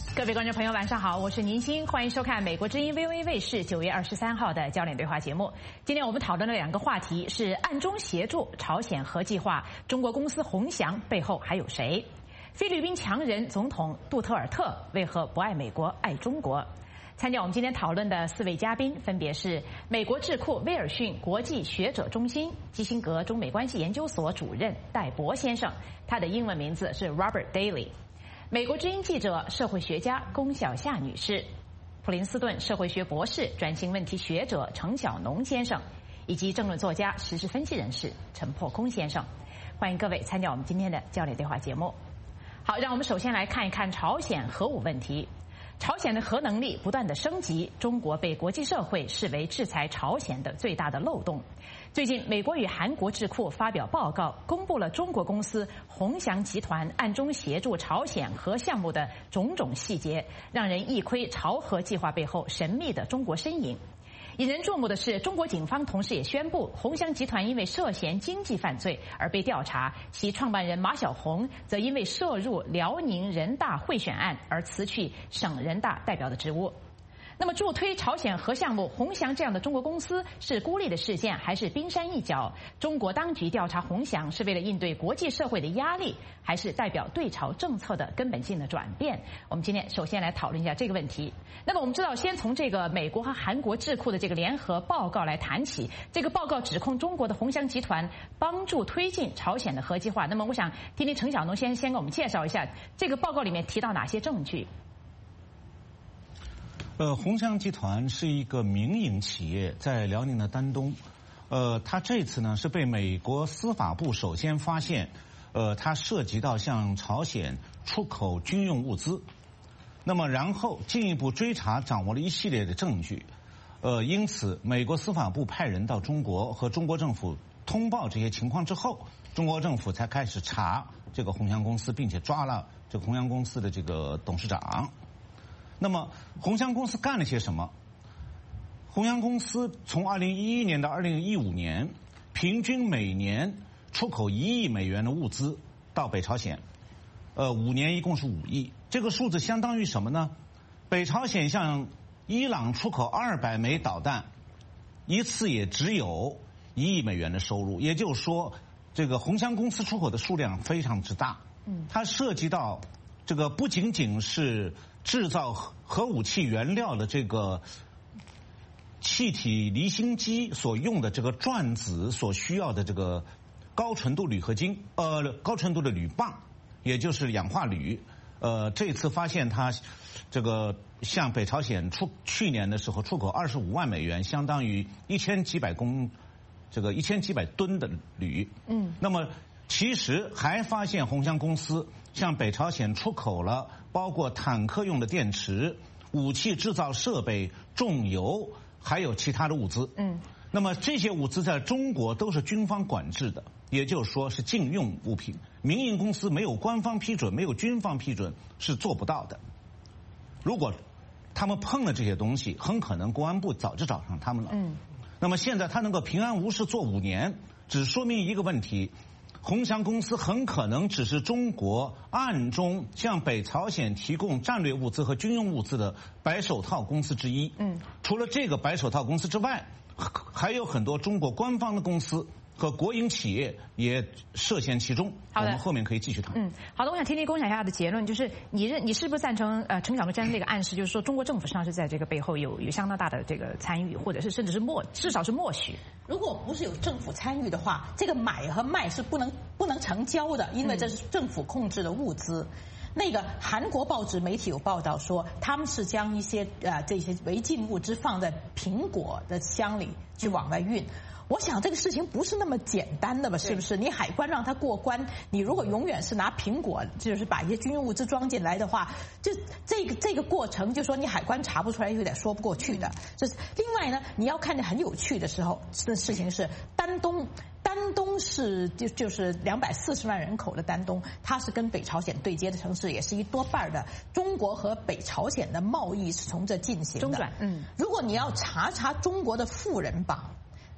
各位观众朋友，晚上好，我是宁鑫，欢迎收看美国之音 VOA 卫视9月23号的焦点对话节目。今天我们讨论的两个话题是暗中协助朝鲜核计划，中国公司鸿翔背后还有谁？菲律宾强人总统杜特尔特为何不爱美国爱中国？参加我们今天讨论的4位嘉宾分别是美国智库威尔逊国际学者中心基辛格中美关系研究所主任戴博先生，他的英文名字是 Robert Daly。美国之音记者、社会学家龚小夏女士，普林斯顿社会学博士、转型问题学者程晓农先生，以及政论作家、时事分析人士陈破空先生。欢迎各位参加我们今天的焦点对话节目。好，让我们首先来看一看朝鲜核武问题。朝鲜的核能力不断的升级，中国被国际社会视为制裁朝鲜的最大的漏洞。最近，美国与韩国智库发表报告，公布了中国公司鸿翔集团暗中协助朝鲜核项目的种种细节，让人一窥朝核计划背后神秘的中国身影。引人注目的是，中国警方同时也宣布，鸿翔集团因为涉嫌经济犯罪而被调查，其创办人马晓红则因为涉入辽宁人大贿选案而辞去省人大代表的职务。那么助推朝鲜核项目，鸿翔这样的中国公司是孤立的事件，还是冰山一角？中国当局调查鸿翔是为了应对国际社会的压力，还是代表对朝政策的根本性的转变？我们今天首先来讨论一下这个问题。那么我们知道，先从这个美国和韩国智库的这个联合报告来谈起。这个报告指控中国的鸿翔集团帮助推进朝鲜的核计划。那么我想听听程晓农先给我们介绍一下这个报告里面提到哪些证据。 鸿翔集团是一个民营企业，在辽宁的丹东。它这次呢是被美国司法部首先发现，它涉及到向朝鲜出口军用物资。那么然后进一步追查，掌握了一系列的证据。因此美国司法部派人到中国，和中国政府通报这些情况之后，中国政府才开始查这个鸿翔公司，并且抓了这个鸿翔公司的这个董事长。那么鸿翔公司干了些什么？鸿翔公司从2011年到2015年，平均每年出口1亿美元的物资到北朝鲜，5年一共是5亿。这个数字相当于什么呢？北朝鲜向伊朗出口200枚导弹，一次也只有1亿美元的收入。也就是说，这个鸿翔公司出口的数量非常之大。它涉及到这个不仅仅是制造核武器原料的这个气体离心机所用的这个转子所需要的这个高纯度铝合金，高纯度的铝棒，也就是氧化铝。这次发现它这个向北朝鲜去年的时候出口25万美元，相当于1000几百吨的铝。那么其实还发现鸿翔公司向北朝鲜出口了包括坦克用的电池、武器制造设备、重油，还有其他的物资。那么这些物资在中国都是军方管制的，也就是说是禁用物品，民营公司没有官方批准、没有军方批准是做不到的。如果他们碰了这些东西，很可能公安部早就找上他们了。那么现在他能够平安无事做5年，只说明一个问题：鸿翔公司很可能只是中国暗中向北朝鲜提供战略物资和军用物资的白手套公司之一。除了这个白手套公司之外，还有很多中国官方的公司和国营企业也涉嫌其中。我们后面可以继续谈。 好的，我想听听龚小夏的结论，就是你是不是赞成程晓农先生这个暗示，就是说中国政府实际上是在这个背后有相当大的这个参与，或者是甚至是至少是默许。 如果不是有政府参与的话，这个买和卖是不能成交的，因为这是政府控制的物资。那个韩国报纸媒体有报道说，他们是将一些这些违禁物资放在苹果的箱里去往外运。我想这个事情不是那么简单的吧？是不是？你海关让他过关，你如果永远是拿苹果，就是把一些军用物资装进来的话，这个过程，就说你海关查不出来，有点说不过去的。就是另外呢，你要看见很有趣的事情是丹东是就是240万人口的丹东，它是跟北朝鲜对接的城市，也是一多半的中国和北朝鲜的贸易是从这进行的。中转。如果你要查中国的富人榜，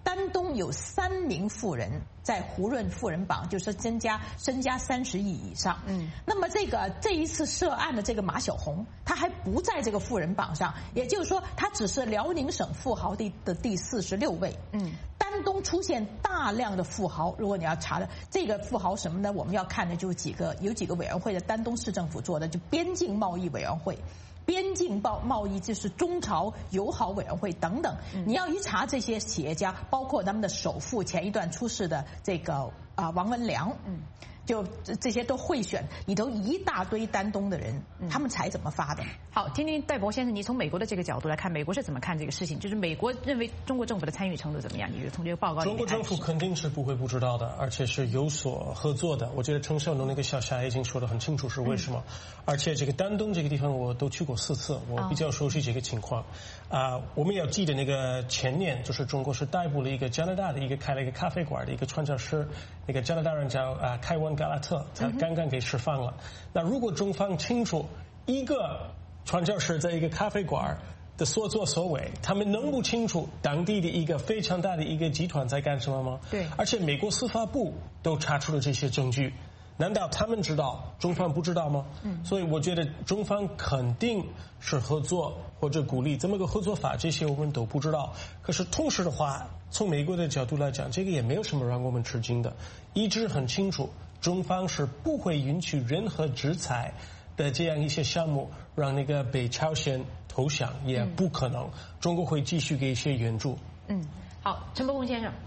丹东有3名富人在胡润富人榜，就是身家30亿以上。那么这一次涉案的这个马晓红，他还不在这个富人榜上，也就是说，他只是辽宁省富豪的第46位。丹东出现大量的富豪，如果你要查的这个富豪什么呢？我们要看的就是有几个委员会的，丹东市政府做的，就边境贸易委员会。边境贸易就是中朝友好委员会等等，你要一查这些企业家，包括他们的首富前一段出事的这个王文良，就这些都贿选，里头一大堆丹东的人，他们才怎么发的？ 好，听听戴博先生，你从美国的这个角度来看，美国是怎么看这个事情？就是美国认为中国政府的参与程度怎么样？你觉得从这个报告里面， 中国政府肯定是不会不知道的，而且是有所合作的。我觉得陈晓农那个小霞已经说得很清楚是为什么。而且这个丹东这个地方我都去过4次，我比较熟悉这个情况。我们要记得那个前年就是中国是逮捕了一个加拿大的开了一个咖啡馆的一个传教士，那个加拿大人叫凯文·加拉特，他刚刚给释放了。那如果中方清楚一个传教士在一个咖啡馆的所作所为，他们能不清楚当地的一个非常大的一个集团在干什么吗？ 对， 而且美国司法部都查出了这些证据，难道他们知道中方不知道吗？所以我觉得中方肯定是合作或者鼓励这么个合作法，这些我们都不知道。可是同时的话，从美国的角度来讲，这个也没有什么让我们吃惊的，一直很清楚，中方是不会允许任何制裁的这样一些项目让那个北朝鲜投降，也不可能。中国会继续给一些援助。 好，陈伯公先生。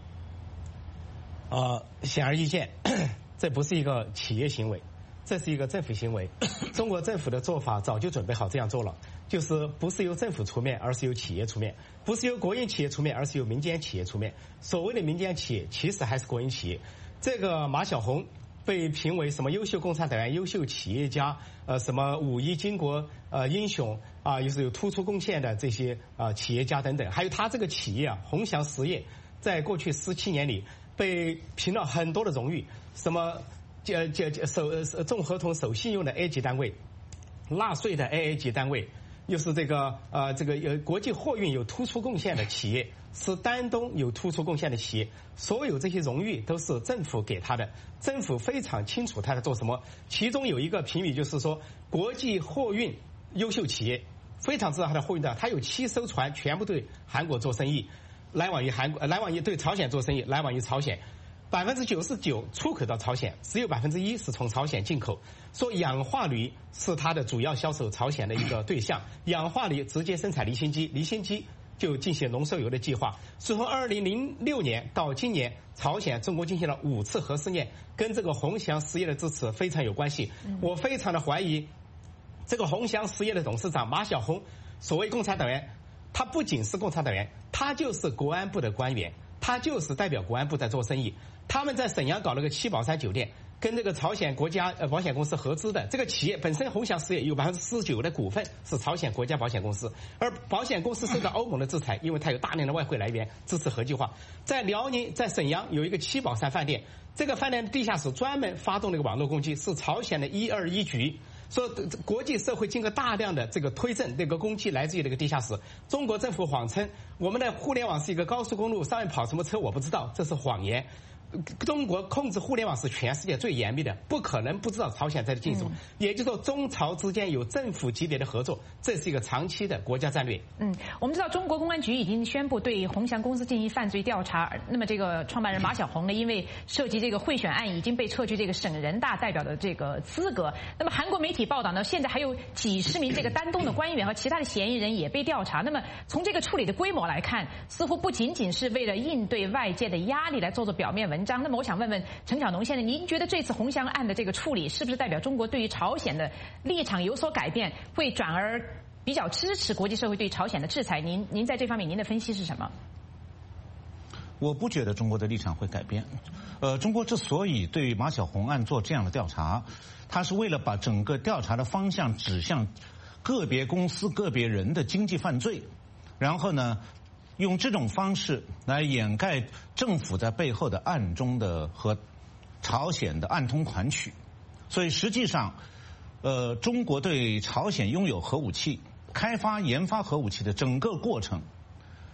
显而易见，这不是一个企业行为，这是一个政府行为。中国政府的做法早就准备好这样做了，就是不是由政府出面，而是由企业出面；不是由国营企业出面，而是由民间企业出面。所谓的民间企业，其实还是国营企业。这个马晓红被评为什么优秀共产党员、优秀企业家，什么5·1巾帼英雄啊，又是有突出贡献的这些企业家等等。还有他这个企业鸿翔实业，在过去17年里被评了很多的荣誉，什么重合同守信用的 A 级单位，纳税的 AA 级单位，又是这个国际货运有突出贡献的企业，是丹东有突出贡献的企业，所有这些荣誉都是政府给他的，政府非常清楚他在做什么。其中有一个评语就是说，国际货运优秀企业，非常知道他的货运的，他有7艘船全部对韩国做生意，来往于对朝鲜做生意，来往于朝鲜。99%出口到朝鲜，只有1%是从朝鲜进口。说氧化铝是它的主要销售朝鲜的一个对象，氧化铝直接生产离心机，离心机就进行浓缩铀的计划。从2006年到今年，朝鲜中国进行了5次核试验，跟这个鸿翔实业的支持非常有关系。我非常的怀疑，这个鸿翔实业的董事长马晓红，所谓共产党员，他不仅是共产党员，他就是国安部的官员，他就是代表国安部在做生意。他们在沈阳搞了个7宝山酒店，跟这个朝鲜国家保险公司合资的。这个企业本身鸿翔实业有49%的股份是朝鲜国家保险公司，而保险公司受到欧盟的制裁，因为它有大量的外汇来源，支持合计化。在辽宁，在沈阳有一个7宝山饭店，这个饭店的地下室专门发动了一个网络攻击，是朝鲜的121局。说国际社会经过大量的这个推证，这个攻击来自于这个地下室。中国政府谎称我们的互联网是一个高速公路，上面跑什么车我不知道，这是谎言。中国控制互联网是全世界最严密的，不可能不知道朝鲜在进什么。也就是说，中朝之间有政府级别的合作，这是一个长期的国家战略。 我们知道中国公安局已经宣布对鸿翔公司进行犯罪调查。那么这个创办人马晓红呢，因为涉及这个贿选案，已经被撤去这个省人大代表的这个资格。那么韩国媒体报道呢，现在还有几十名这个丹东的官员和其他的嫌疑人也被调查。那么从这个处理的规模来看，似乎不仅仅是为了应对外界的压力来做表面文章。那么我想问问陈晓农先生，您觉得这次鸿翔案的这个处理，是不是代表中国对于朝鲜的立场有所改变，会转而比较支持国际社会对朝鲜的制裁？您在这方面您的分析是什么？ 我不觉得中国的立场会改变。中国之所以对马晓红案做这样的调查，它是为了把整个调查的方向指向个别公司、个别人的经济犯罪，然后呢，用这种方式来掩盖政府在背后的暗中的和朝鲜的暗通款曲。所以实际上，中国对朝鲜拥有核武器、开发研发核武器的整个过程，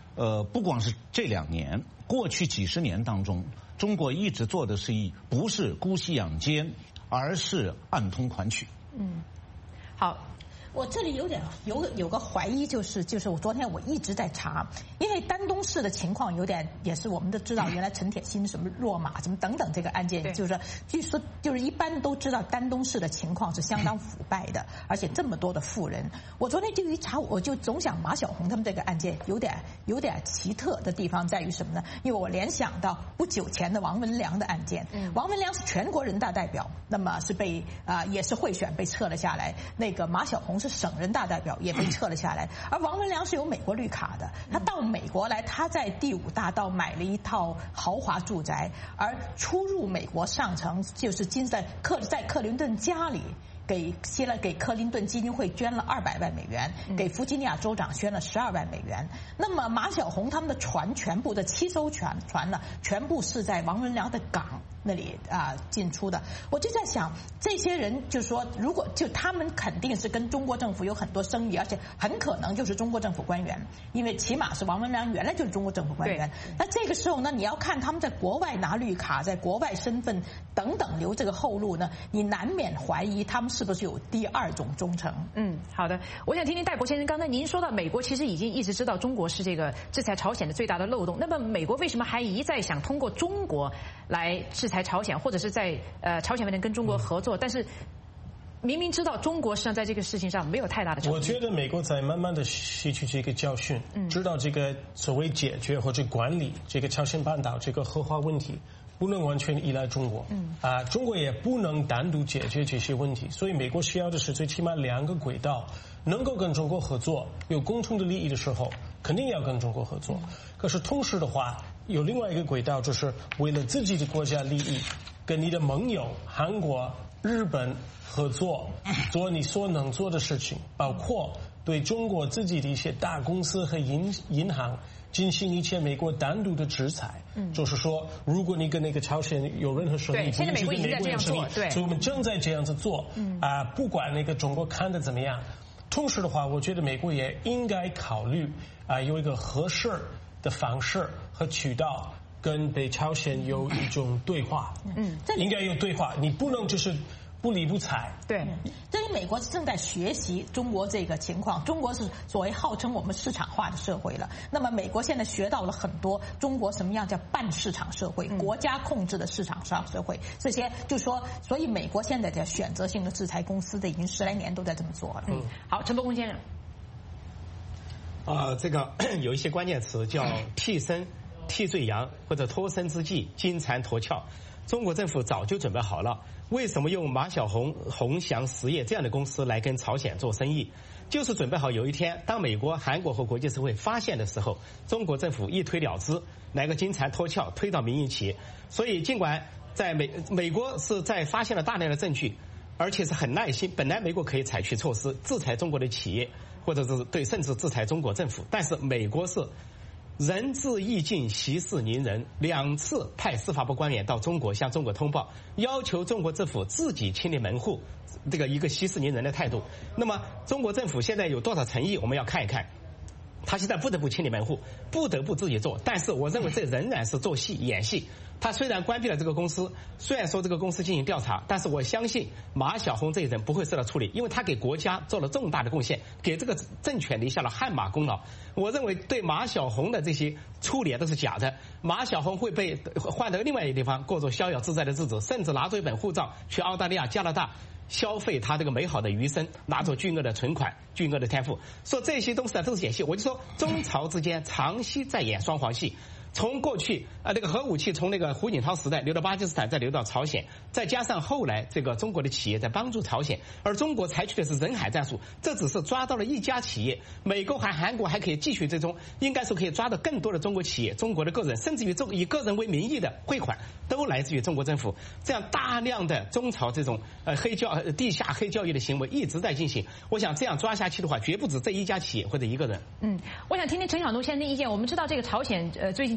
不光是这2年，过去几十年当中，中国一直做的是不是姑息养奸，而是暗通款曲。 好。 我这里有个怀疑，就是我昨天我一直在查，因为丹东市的情况有点也是我们都知道，原来陈铁心什么落马什么等等这个案件，就是据说就是一般都知道丹东市的情况是相当腐败的，而且这么多的富人。我昨天就一查，我就总想马晓红他们这个案件有点奇特的地方在于什么呢？因为我联想到不久前的王文良的案件，王文良是全国人大代表，那么是被也是贿选被撤了下来，那个马晓红是省人大代表也被撤了下来，而王文良是有美国绿卡的，他到美国来，他在第5大道买了一套豪华住宅，而出入美国上层就是在克林顿家里。给克林顿基金会捐了200万美元，给弗吉尼亚州长捐了12万美元。那么马晓红他们的船全部的7艘船呢，全部是在王文良的港那里进出的。我就在想，这些人就说，如果就他们肯定是跟中国政府有很多生意，而且很可能就是中国政府官员，因为起码是王文良原来就是中国政府官员。那这个时候呢，你要看他们在国外拿绿卡，在国外身份等等留这个后路呢，你难免怀疑他们是不是有第2种忠诚。 好的，我想听听戴博先生，刚才您说到美国其实已经一直知道中国是这个制裁朝鲜的最大的漏洞，那么美国为什么还一再想通过中国来制裁朝鲜，或者是在朝鲜问题跟中国合作，但是明明知道中国实际上在这个事情上没有太大的成绩。 我觉得美国在慢慢的吸取这个教训，知道这个所谓解决或者管理这个朝鲜半岛这个核化问题不能完全依赖中国，中国也不能单独解决这些问题，所以美国需要的是最起码2个轨道，能够跟中国合作，有共同的利益的时候，肯定要跟中国合作。可是同时的话，有另外一个轨道，就是为了自己的国家利益，跟你的盟友韩国、日本合作，做你所能做的事情，包括对中国自己的一些大公司和银行进行一些美国单独的制裁，就是说，如果你跟那个朝鲜有任何生意， 现在美国已经在这样做， 所以我们正在这样子做，不管那个中国看的怎么样。同时的话，我觉得美国也应该考虑有一个合适的方式和渠道跟北朝鲜有一种对话，应该有对话，你不能就是不理不睬。 对， 这里美国正在学习中国这个情况，中国是所谓号称我们市场化的社会了。那么美国现在学到了很多中国什么样叫半市场社会，国家控制的市场上社会，这些就说，所以美国现在的选择性的制裁公司的已经10来年都在这么做了。 好，陈伯公先生。 这个有一些关键词叫替身、替罪羊或者脱身之计、金蝉脱壳。中国政府早就准备好了，为什么用马晓红、鸿翔实业这样的公司来跟朝鲜做生意？就是准备好有一天，当美国、韩国和国际社会发现的时候，中国政府一推了之，来个金蝉脱壳，推到民营企业。所以，尽管在美国是在发现了大量的证据，而且是很耐心，本来美国可以采取措施制裁中国的企业，或者是甚至制裁中国政府，但是美国是仁至义尽，息事宁人，2次派司法部官员到中国向中国通报，要求中国政府自己清理门户，这个一个息事宁人的态度。那么中国政府现在有多少诚意，我们要看一看。他现在不得不清理门户，不得不自己做，但是我认为这仍然是做戏演戏。他虽然关闭了这个公司，虽然说这个公司进行调查，但是我相信马晓红这一人不会受到处理，因为他给国家做了重大的贡献，给这个政权立下了汗马功劳。我认为对马晓红的这些处理都是假的，马晓红会被换到另外一个地方过着逍遥自在的日子，甚至拿着一本护照去澳大利亚、加拿大消费他这个美好的余生，拿着巨额的存款、巨额的天赋，说这些东西都是演戏。我就说中朝之间长期在演双簧戏。从过去那个核武器从那个胡锦涛时代流到巴基斯坦，再流到朝鲜，再加上后来这个中国的企业在帮助朝鲜，而中国采取的是人海战术，这只是抓到了一家企业，美国和韩国还可以继续追踪，应该说可以抓到更多的中国企业、中国的个人，甚至于以个人为名义的汇款都来自于中国政府。这样大量的中朝这种地下黑交易的行为一直在进行。我想这样抓下去的话，绝不止这一家企业或者一个人。 我想听听陈晓东先生的意见。我们知道这个朝鲜最近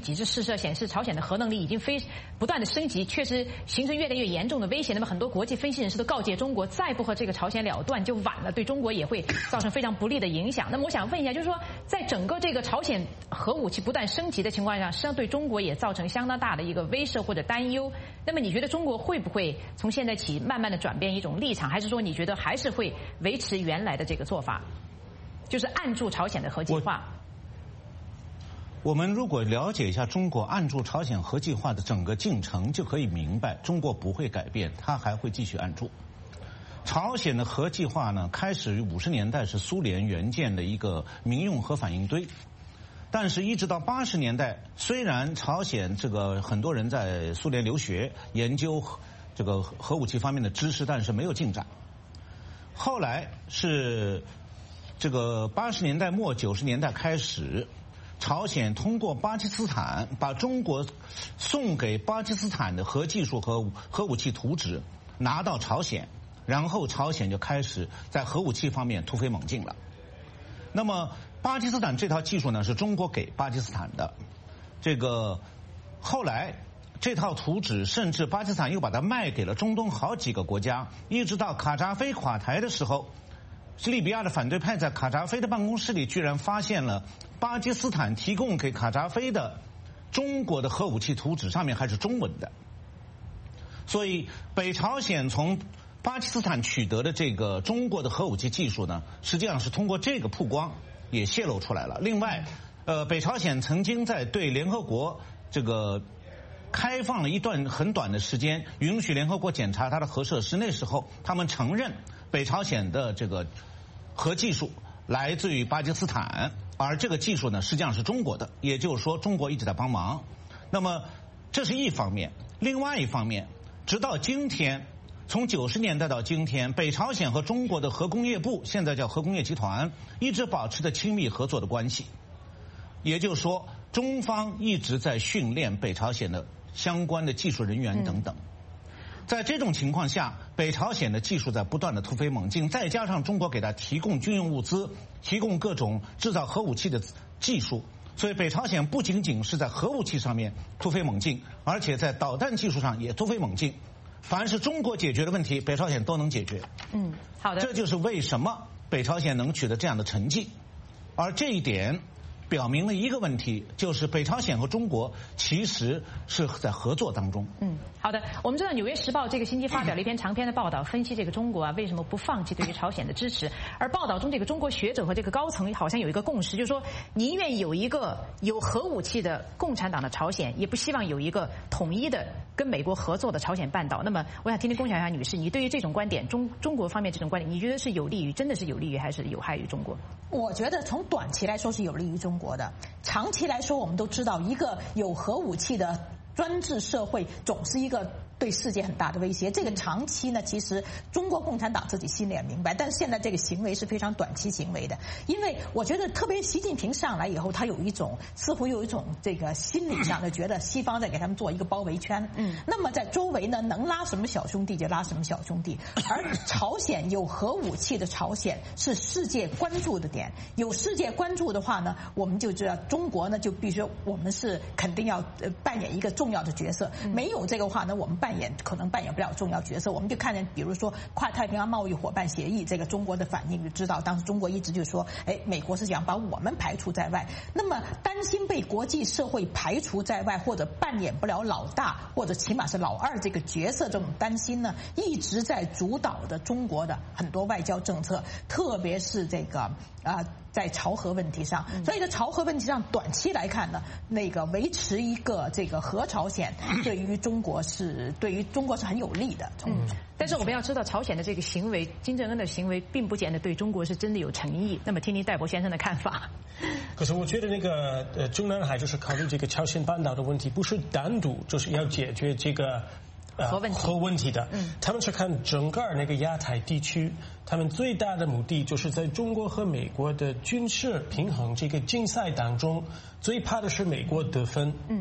几次试射显示，朝鲜的核能力已经不断的升级，确实形成越来越严重的威胁。那么很多国际分析人士都告诫中国，再不和这个朝鲜了断就晚了，对中国也会造成非常不利的影响。那么我想问一下，就是说，在整个这个朝鲜核武器不断升级的情况下，实际上对中国也造成相当大的一个威慑或者担忧。那么你觉得中国会不会从现在起慢慢的转变一种立场，还是说你觉得还是会维持原来的这个做法，就是按住朝鲜的核计划？ 我们如果了解一下中国按住朝鲜核计划的整个进程，就可以明白中国不会改变，它还会继续按住。朝鲜的核计划呢，开始于50年代是苏联援建的一个民用核反应堆，但是一直到80年代，虽然朝鲜这个很多人在苏联留学研究这个核武器方面的知识，但是没有进展。后来是这个80年代末90年代开始，朝鲜通过巴基斯坦把中国送给巴基斯坦的核技术和核武器图纸拿到朝鲜，然后朝鲜就开始在核武器方面突飞猛进了。那么巴基斯坦这套技术呢，是中国给巴基斯坦的，这个后来这套图纸甚至巴基斯坦又把它卖给了中东好几个国家，一直到卡扎菲垮台的时候，利比亚的反对派在卡扎菲的办公室里居然发现了巴基斯坦提供给卡扎菲的中国的核武器图纸，上面还是中文的。所以北朝鲜从巴基斯坦取得的这个中国的核武器技术呢，实际上是通过这个曝光也泄露出来了。另外，北朝鲜曾经在对联合国这个开放了一段很短的时间，允许联合国检查它的核设施。那时候他们承认北朝鲜的这个核技术来自于巴基斯坦，而这个技术呢实际上是中国的，也就是说中国一直在帮忙。那么这是一方面，另外一方面，直到今天，从90年代到今天，北朝鲜和中国的核工业部，现在叫核工业集团，一直保持着亲密合作的关系。也就是说，中方一直在训练北朝鲜的相关的技术人员等等。在这种情况下，北朝鲜的技术在不断的突飞猛进，再加上中国给他提供军用物资，提供各种制造核武器的技术，所以北朝鲜不仅仅是在核武器上面突飞猛进，而且在导弹技术上也突飞猛进。凡是中国解决的问题，北朝鲜都能解决。 好的。 这就是为什么北朝鲜能取得这样的成绩，而这一点表明了一个问题，就是北朝鲜和中国其实是在合作当中。 好的。我们知道《纽约时报》这个星期发表了一篇长篇的报道，分析这个中国为什么不放弃对于朝鲜的支持。而报道中，这个中国学者和这个高层好像有一个共识，就是说宁愿有一个有核武器的共产党的朝鲜，也不希望有一个统一的跟美国合作的朝鲜半岛。那么我想听听龚小霞女士，你对于这种观点，中国方面这种观点，你觉得是真的是有利于还是有害于中国？ 我觉得从短期来说是有利于中国的，长期来说我们都知道，一个有核武器的专制社会总是一个对世界很大的威胁。这个长期呢，其实中国共产党自己心里也明白，但是现在这个行为是非常短期行为的。因为我觉得特别习近平上来以后，他似乎有一种这个心理上的觉得西方在给他们做一个包围圈。那么在周围呢，能拉什么小兄弟就拉什么小兄弟。而朝鲜有核武器的朝鲜是世界关注的点，有世界关注的话呢，我们就知道中国呢就必须我们是肯定要扮演一个重要的角色。没有这个话呢，我们可能扮演不了重要角色。我们就看见，比如说跨太平洋贸易伙伴协议，这个中国的反应就知道，当时中国一直就说，美国是想把我们排除在外。那么担心被国际社会排除在外，或者扮演不了老大，或者起码是老二这个角色，这种担心呢，一直在主导的中国的很多外交政策，特别是这个在朝核问题上。所以在朝核问题上，短期来看呢，那个维持一个这个核朝鲜，对于中国是很有利的。 但是我们要知道，朝鲜的这个行为，金正恩的行为，并不见得对中国是真的有诚意。那么，听听戴博先生的看法。 可是我觉得那个中南海就是考虑这个朝鲜半岛的问题，不是单独就是要解决这个核问题的。他们是看整个那个亚太地区，他们最大的目的就是在中国和美国的军事平衡这个竞赛当中，最怕的是美国得分。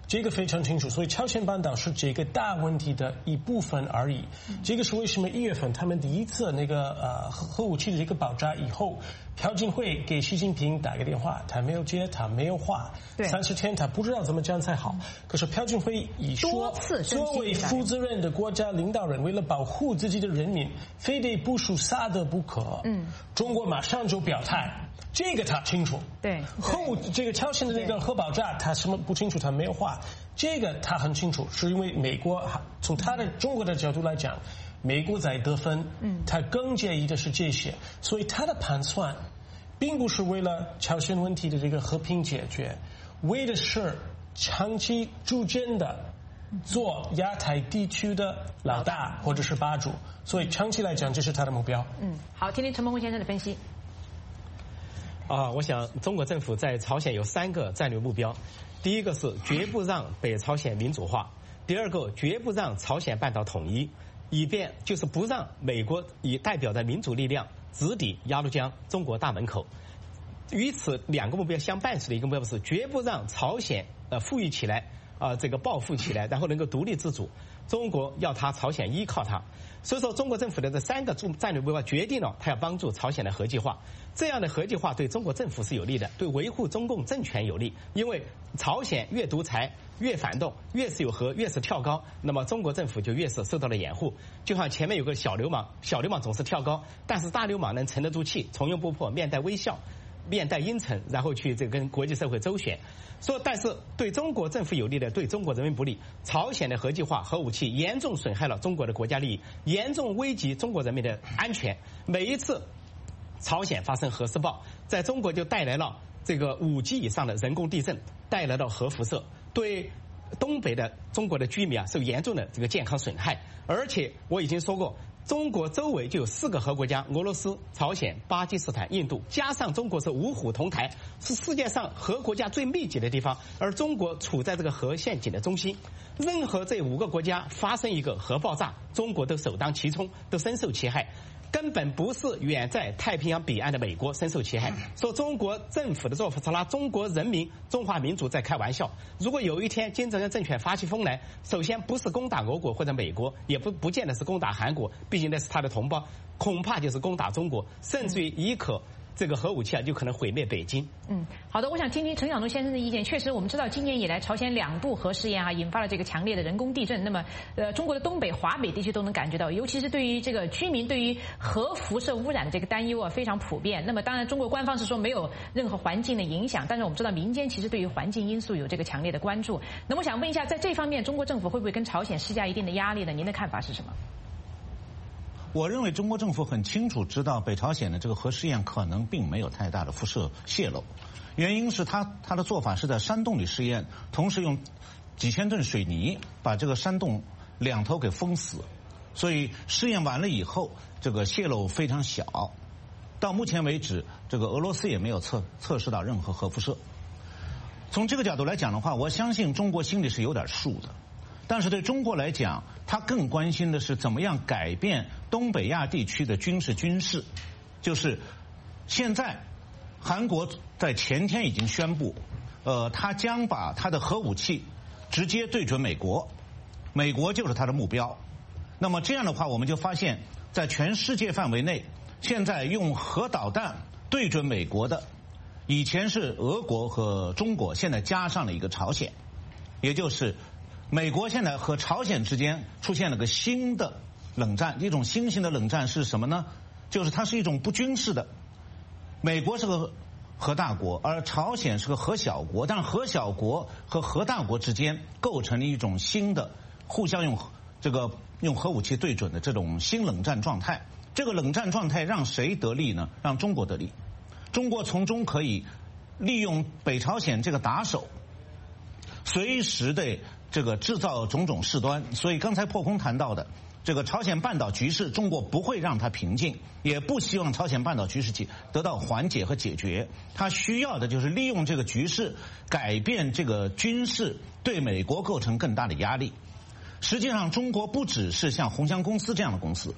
这个非常清楚，所以朝鲜半岛是这个大问题的一部分而已。这个是为什么1月份他们第一次那个核武器的这个爆炸以后，朴槿惠给习近平打个电话，他没有接，他没有话，30天他不知道怎么讲才好。可是朴槿惠一说，作为负责任的国家领导人，为了保护自己的人民，非得部署萨德不可。中国马上就表态。这个他清楚， 对， 这个朝鲜的那个核爆炸，他什么不清楚，他没有话。这个他很清楚，是因为美国从他的中国的角度来讲，美国在得分，他更介意的是这些，所以他的盘算，并不是为了朝鲜问题的这个和平解决，为的是长期逐渐的做亚太地区的老大或者是霸主，所以长期来讲，这是他的目标。 好，听听陈鹏辉先生的分析。 我想中国政府在朝鲜有3个战略目标，第一个是绝不让北朝鲜民主化，第二个绝不让朝鲜半岛统一，以便就是不让美国以代表的民主力量直抵鸭绿江中国大门口。与此2个目标相伴随的一个目标是绝不让朝鲜富裕起来这个暴富起来，然后能够独立自主。中国要朝鲜依靠它，所以说中国政府的这3个战略目标决定了它要帮助朝鲜的和计划。这样的和计划对中国政府是有利的，对维护中共政权有利。因为朝鲜越独裁越反动，越是有和越是跳高，那么中国政府就越是受到了掩护。就像前面有个小流氓总是跳高，但是大流氓能沉得住气，从容不迫，面带微笑，面带阴沉，然后去跟国际社会周旋。但是对中国政府有利的，对中国人民不利。朝鲜的核计划、核武器严重损害了中国的国家利益，严重危及中国人民的安全。每一次朝鲜发生核试爆，在中国就带来了这个5级以上的人工地震，带来了核辐射，对东北的中国的居民受严重的这个健康损害。而且我已经说过，中国周围就有4个核国家：俄罗斯、朝鲜、巴基斯坦、印度，加上中国是5虎同台，是世界上核国家最密集的地方。而中国处在这个核陷阱的中心，任何这5个国家发生一个核爆炸，中国都首当其冲，都深受其害。根本不是远在太平洋彼岸的美国深受其害。说中国政府的做法是拿中国人民、中华民族在开玩笑。如果有一天金正恩政权发起疯来，首先不是攻打俄国或者美国，也不见得是攻打韩国，毕竟那是他的同胞，恐怕就是攻打中国，甚至于一可这个核武器就可能毁灭北京。 好的，我想听听陈晓东先生的意见。确实，我们知道今年以来朝鲜2度核试验引发了这个强烈的人工地震。那么，中国的东北、华北地区都能感觉到，尤其是对于这个居民对于核辐射污染的这个担忧非常普遍。那么，当然中国官方是说没有任何环境的影响，但是我们知道民间其实对于环境因素有这个强烈的关注。那么，我想问一下，在这方面，中国政府会不会跟朝鲜施加一定的压力呢？您的看法是什么？ 我认为中国政府很清楚知道北朝鲜的这个核试验可能并没有太大的辐射泄漏，原因是他的做法是在山洞里试验，同时用几千吨水泥把这个山洞2头给封死，所以试验完了以后，这个泄漏非常小。到目前为止，这个俄罗斯也没有测试到任何核辐射。从这个角度来讲的话，我相信中国心里是有点数的。但是对中国来讲，他更关心的是怎么样改变东北亚地区的军事，就是现在韩国在前天已经宣布，他将把他的核武器直接对准美国，美国就是他的目标。那么这样的话，我们就发现，在全世界范围内，现在用核导弹对准美国的，以前是俄国和中国，现在加上了一个朝鲜，也就是美国现在和朝鲜之间出现了个新的冷战。一种新型的冷战是什么呢？就是它是一种不军事的。美国是个核大国，而朝鲜是个核小国，但核小国和核大国之间构成了一种新的互相用核武器对准的这种新冷战状态。这个冷战状态让谁得利呢？让中国得利。中国从中可以利用北朝鲜这个打手，随时的这个制造种种事端。所以刚才破空谈到的这个朝鲜半岛局势，中国不会让它平静，也不希望朝鲜半岛局势得到缓解和解决。它需要的就是利用这个局势改变这个军事，对美国构成更大的压力。实际上中国不只是像鸿翔公司这样的公司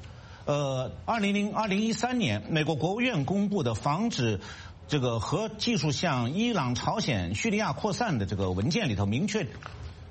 ，2013年美国国务院公布的防止这个核技术向伊朗、朝鲜、叙利亚扩散的这个文件里头明确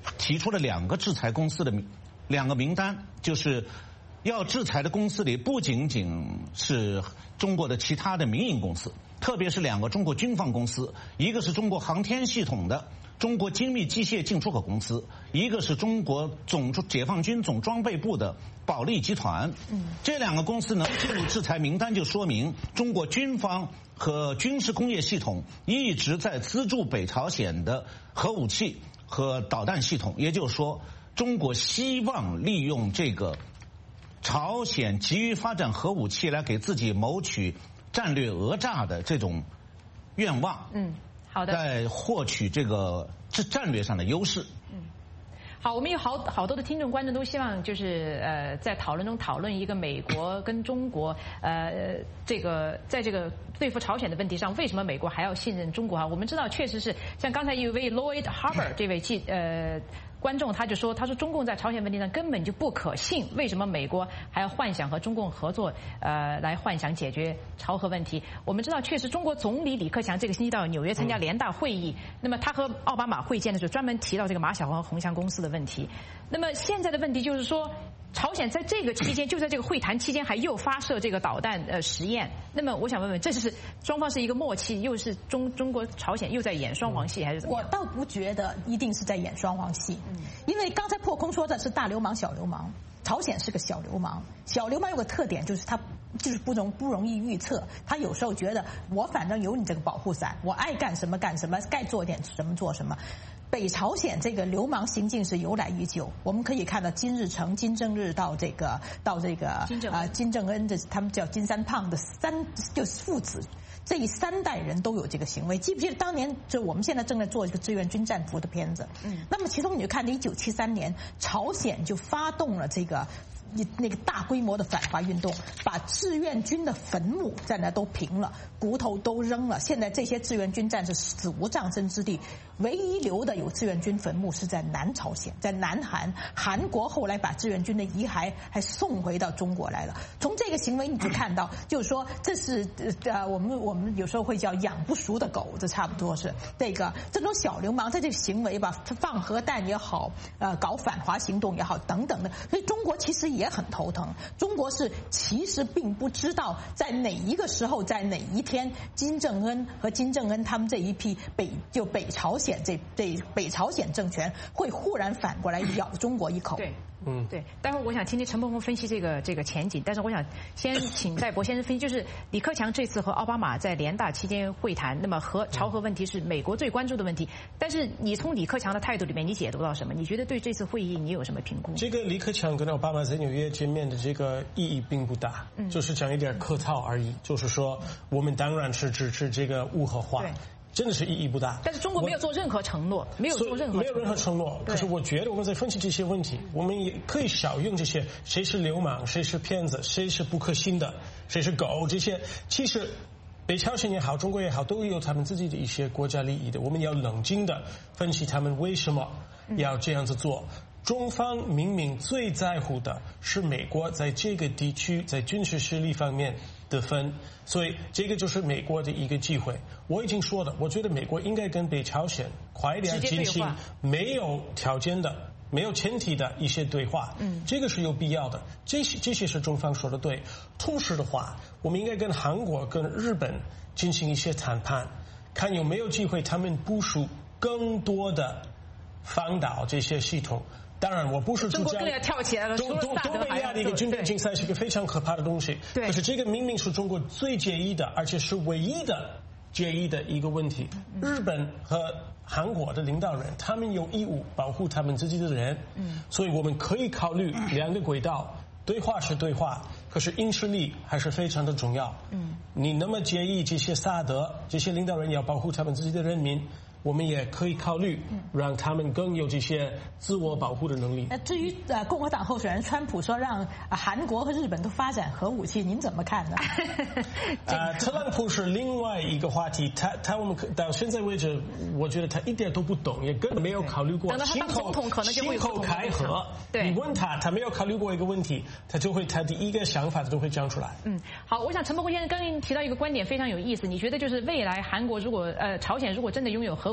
提出了2个制裁公司的2个名单，就是要制裁的公司里不仅仅是中国的其他的民营公司，特别是2个中国军方公司，一个是中国航天系统的中国精密机械进出口公司，一个是中国解放军总装备部的保利集团。这2个公司能进入制裁名单，就说明中国军方和军事工业系统一直在资助北朝鲜的核武器和导弹系统。也就是说，中国希望利用这个朝鲜急于发展核武器来给自己谋取战略讹诈的这种愿望。 好的， 在获取这个战略上的优势。 好，我们有好多的听众观众都希望就是在讨论中讨论一个美国跟中国这个在这个对付朝鲜的问题上，为什么美国还要信任中国啊？我们知道确实是像刚才一位 Lloyd Harbour 这位观众他说中共在朝鲜问题上根本就不可信，为什么美国还要幻想和中共合作来幻想解决朝核问题？我们知道确实中国总理李克强这个星期到纽约参加联大会议，那么他和奥巴马会见的时候专门提到这个马晓光鸿翔公司的问题。那么现在的问题就是说，朝鲜在这个期间，就在这个会谈期间还又发射这个导弹实验。那么我想问问，这是双方是一个默契，又是中国朝鲜又在演双簧戏，还是怎么样？ 我倒不觉得一定是在演双簧戏，因为刚才破空说的是大流氓小流氓，朝鲜是个小流氓。小流氓有个特点，就是他就是不容易预测，他有时候觉得我反正有你这个保护伞，我爱干什么干什么，该做点什么做什么。北朝鲜这个流氓行径是由来已久，我们可以看到金日成、金正日到这个金正恩的，他们叫金三胖的就是父子。这3代人都有这个行为，记不记得当年就我们现在正在做一个志愿军战俘的片子？那么其中你就看着1973年，朝鲜就发动了那个大规模的反华运动，把志愿军的坟墓在那都平了，骨头都扔了。现在这些志愿军战士死无葬身之地，唯一留的有志愿军坟墓是在南朝鲜，在南韩。韩国后来把志愿军的遗骸还送回到中国来了。从这个行为你就看到，就是说这是我们有时候会叫养不熟的狗，这差不多是这种小流氓在这个行为吧，放核弹也好，搞反华行动也好等等的，所以中国其实也很头疼。中国其实并不知道在哪一个时候，在哪一天，金正恩他们这一批北朝鲜北朝鲜政权会忽然反过来咬中国一口。 对。对，待会儿我想听听陈伯宏分析这个前景，但是我想先请戴博先生分析，就是李克强这次和奥巴马在联大期间会谈，那么朝核问题是美国最关注的问题，但是你从李克强的态度里面你解读到什么？你觉得对这次会议你有什么评估？ 这个李克强跟奥巴马在纽约见面的这个意义并不大，就是讲一点客套而已，就是说我们当然是支持这个无核化。真的是意义不大， 但是中国没有做任何承诺，没有任何承诺。 可是我觉得我们在分析这些问题，我们也可以少用这些谁是流氓，谁是骗子，谁是不可信的，谁是狗这些。其实北朝鲜也好，中国也好，都有他们自己的一些国家利益的。我们要冷静的分析他们为什么要这样子做。中方明明最在乎的是美国在这个地区在军事实力方面的分，所以这个就是美国的一个机会。我已经说了，我觉得美国应该跟北朝鲜快点进行没有条件的、没有前提的一些对话，这个是有必要的。这些是中方说的对。同时的话，我们应该跟韩国、跟日本进行一些谈判，看有没有机会他们部署更多的反导这些系统。当然，我不是主张中国更要跳起来了。 东北亚的一个军备竞赛是一个非常可怕的东西。可是这个明明是中国最介意的，而且是唯一的介意的一个问题。日本和韩国的领导人，他们有义务保护他们自己的人。所以我们可以考虑2个轨道，对话是对话，可是硬实力还是非常的重要。你那么介意这些萨德，这些领导人要保护他们自己的人民，我们也可以考虑让他们更有这些自我保护的能力。 至于共和党候选人川普说让韩国和日本都发展核武器，您怎么看呢？ 特朗普是另外一个话题，我们到现在为止，我觉得他一点都不懂，也根本没有考虑过。 等到他当总统可能就会信口开河。你问他没有考虑过一个问题，他第一个想法就会讲出来。 好，我想陈伯宏先生刚刚提到一个观点非常有意思，你觉得就是未来韩国如果朝鲜如果真的拥有核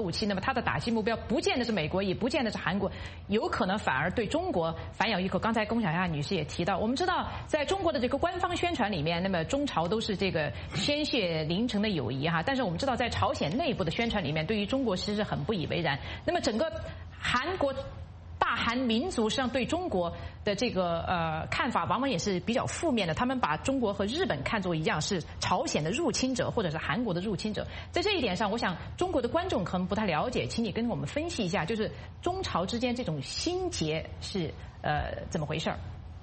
武器，那么它的打击目标不见得是美国，也不见得是韩国，有可能反而对中国反咬一口。刚才龚小夏女士也提到，我们知道在中国的这个官方宣传里面，那么中朝都是这个鲜血淋成的友谊哈，但是我们知道在朝鲜内部的宣传里面，对于中国其实是很不以为然。那么整个韩国大韩民族实际上对中国的这个看法往往也是比较负面的，他们把中国和日本看作一样是朝鲜的入侵者或者是韩国的入侵者。在这一点上，我想中国的观众可能不太了解，请你跟我们分析一下，就是中朝之间这种心结是怎么回事儿？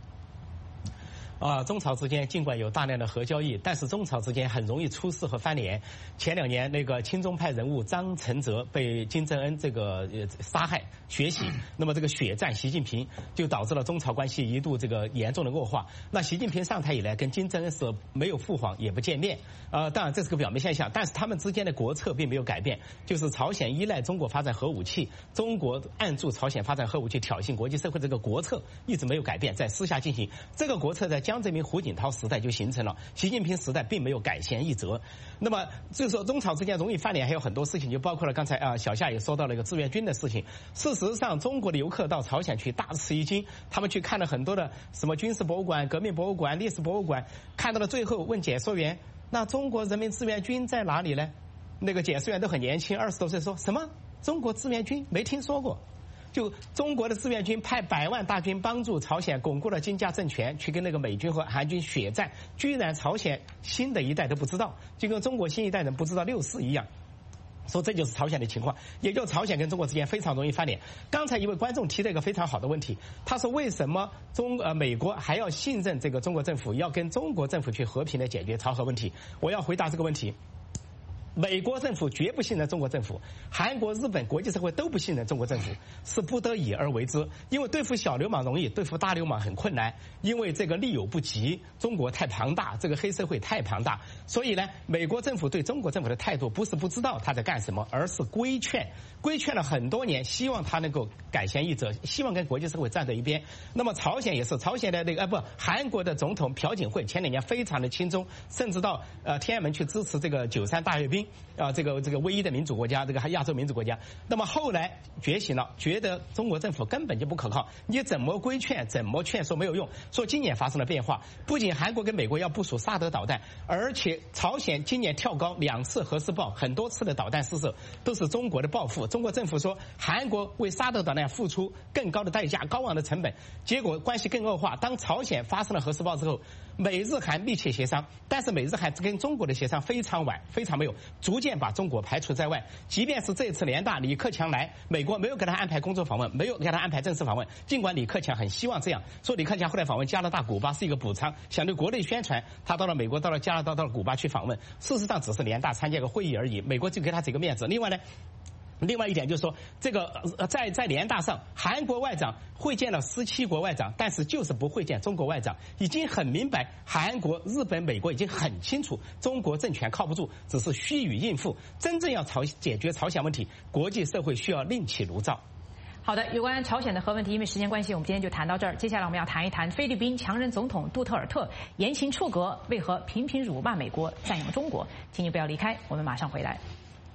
中朝之间尽管有大量的核交易，但是中朝之间很容易出事和翻脸。前2年那个亲中派人物张承泽被金正恩这个杀害血洗，那么这个血战习近平，就导致了中朝关系一度这个严重的恶化。那习近平上台以来跟金正恩是没有互访也不见面，当然这是个表面现象，但是他们之间的国策并没有改变，就是朝鲜依赖中国发展核武器，中国按住朝鲜发展核武器挑衅国际社会，这个国策一直没有改变，在私下进行。这个国策在江泽民、胡锦涛时代就形成了，习近平时代并没有改弦易辙。那么就是说中朝之间容易翻脸，还有很多事情，就包括了刚才小夏也说到了一个志愿军的事情。事实上，中国的游客到朝鲜去大吃一惊，他们去看了很多的什么军事博物馆、革命博物馆、历史博物馆，看到了最后问解说员，那中国人民志愿军在哪里呢？那个解说员都很年轻，20多岁，说什么中国志愿军没听说过。就中国的志愿军派100万大军帮助朝鲜巩固了金家政权，去跟那个美军和韩军血战，居然朝鲜新的一代都不知道，就跟中国新一代人不知道64一样。说这就是朝鲜的情况，也就朝鲜跟中国之间非常容易翻脸。刚才一位观众提了一个非常好的问题，他说为什么美国还要信任这个中国政府，要跟中国政府去和平的解决朝核问题？我要回答这个问题。美国政府绝不信任中国政府，韩国、日本国际社会都不信任中国政府，是不得已而为之。因为对付小流氓容易，对付大流氓很困难，因为这个力有不及，中国太庞大，这个黑社会太庞大。所以呢，美国政府对中国政府的态度不是不知道他在干什么，而是规劝了很多年，希望他能够改弦易辙，希望跟国际社会站在一边。那么朝鲜也是，朝鲜的那个韩国的总统朴槿惠前2年非常的亲中，甚至到天安门去支持这个93大阅兵。这个唯一的民主国家，这个亚洲民主国家。那么后来觉醒了，觉得中国政府根本就不可靠，你怎么规劝怎么劝说没有用。说今年发生了变化，不仅韩国跟美国要部署萨德导弹，而且朝鲜今年跳高2次核试爆，很多次的导弹试射都是中国的报复。中国政府说韩国为萨德导弹付出更高的代价，高昂的成本，结果关系更恶化。当朝鲜发生了核试爆之后，美日韩密切协商，但是美日韩跟中国的协商非常晚，非常没有，逐渐把中国排除在外。即便是这次联大李克强来，美国没有给他安排工作访问，没有给他安排正式访问，尽管李克强很希望这样，说李克强后来访问加拿大、古巴是一个补偿，想对国内宣传他到了美国、到了加拿大、到了古巴去访问，事实上只是联大参加个会议而已，美国就给他这个面子。另外一点就是说，这个在联大上，韩国外长会见了17国外长，但是就是不会见中国外长，已经很明白，韩国、日本、美国已经很清楚，中国政权靠不住，只是虚与应付。真正要解决朝鲜问题，国际社会需要另起炉灶。 好的，有关朝鲜的核问题，因为时间关系，我们今天就谈到这儿。接下来我们要谈一谈菲律宾强人总统杜特尔特言行出格，为何频频辱骂美国、赞扬中国？请你不要离开，我们马上回来。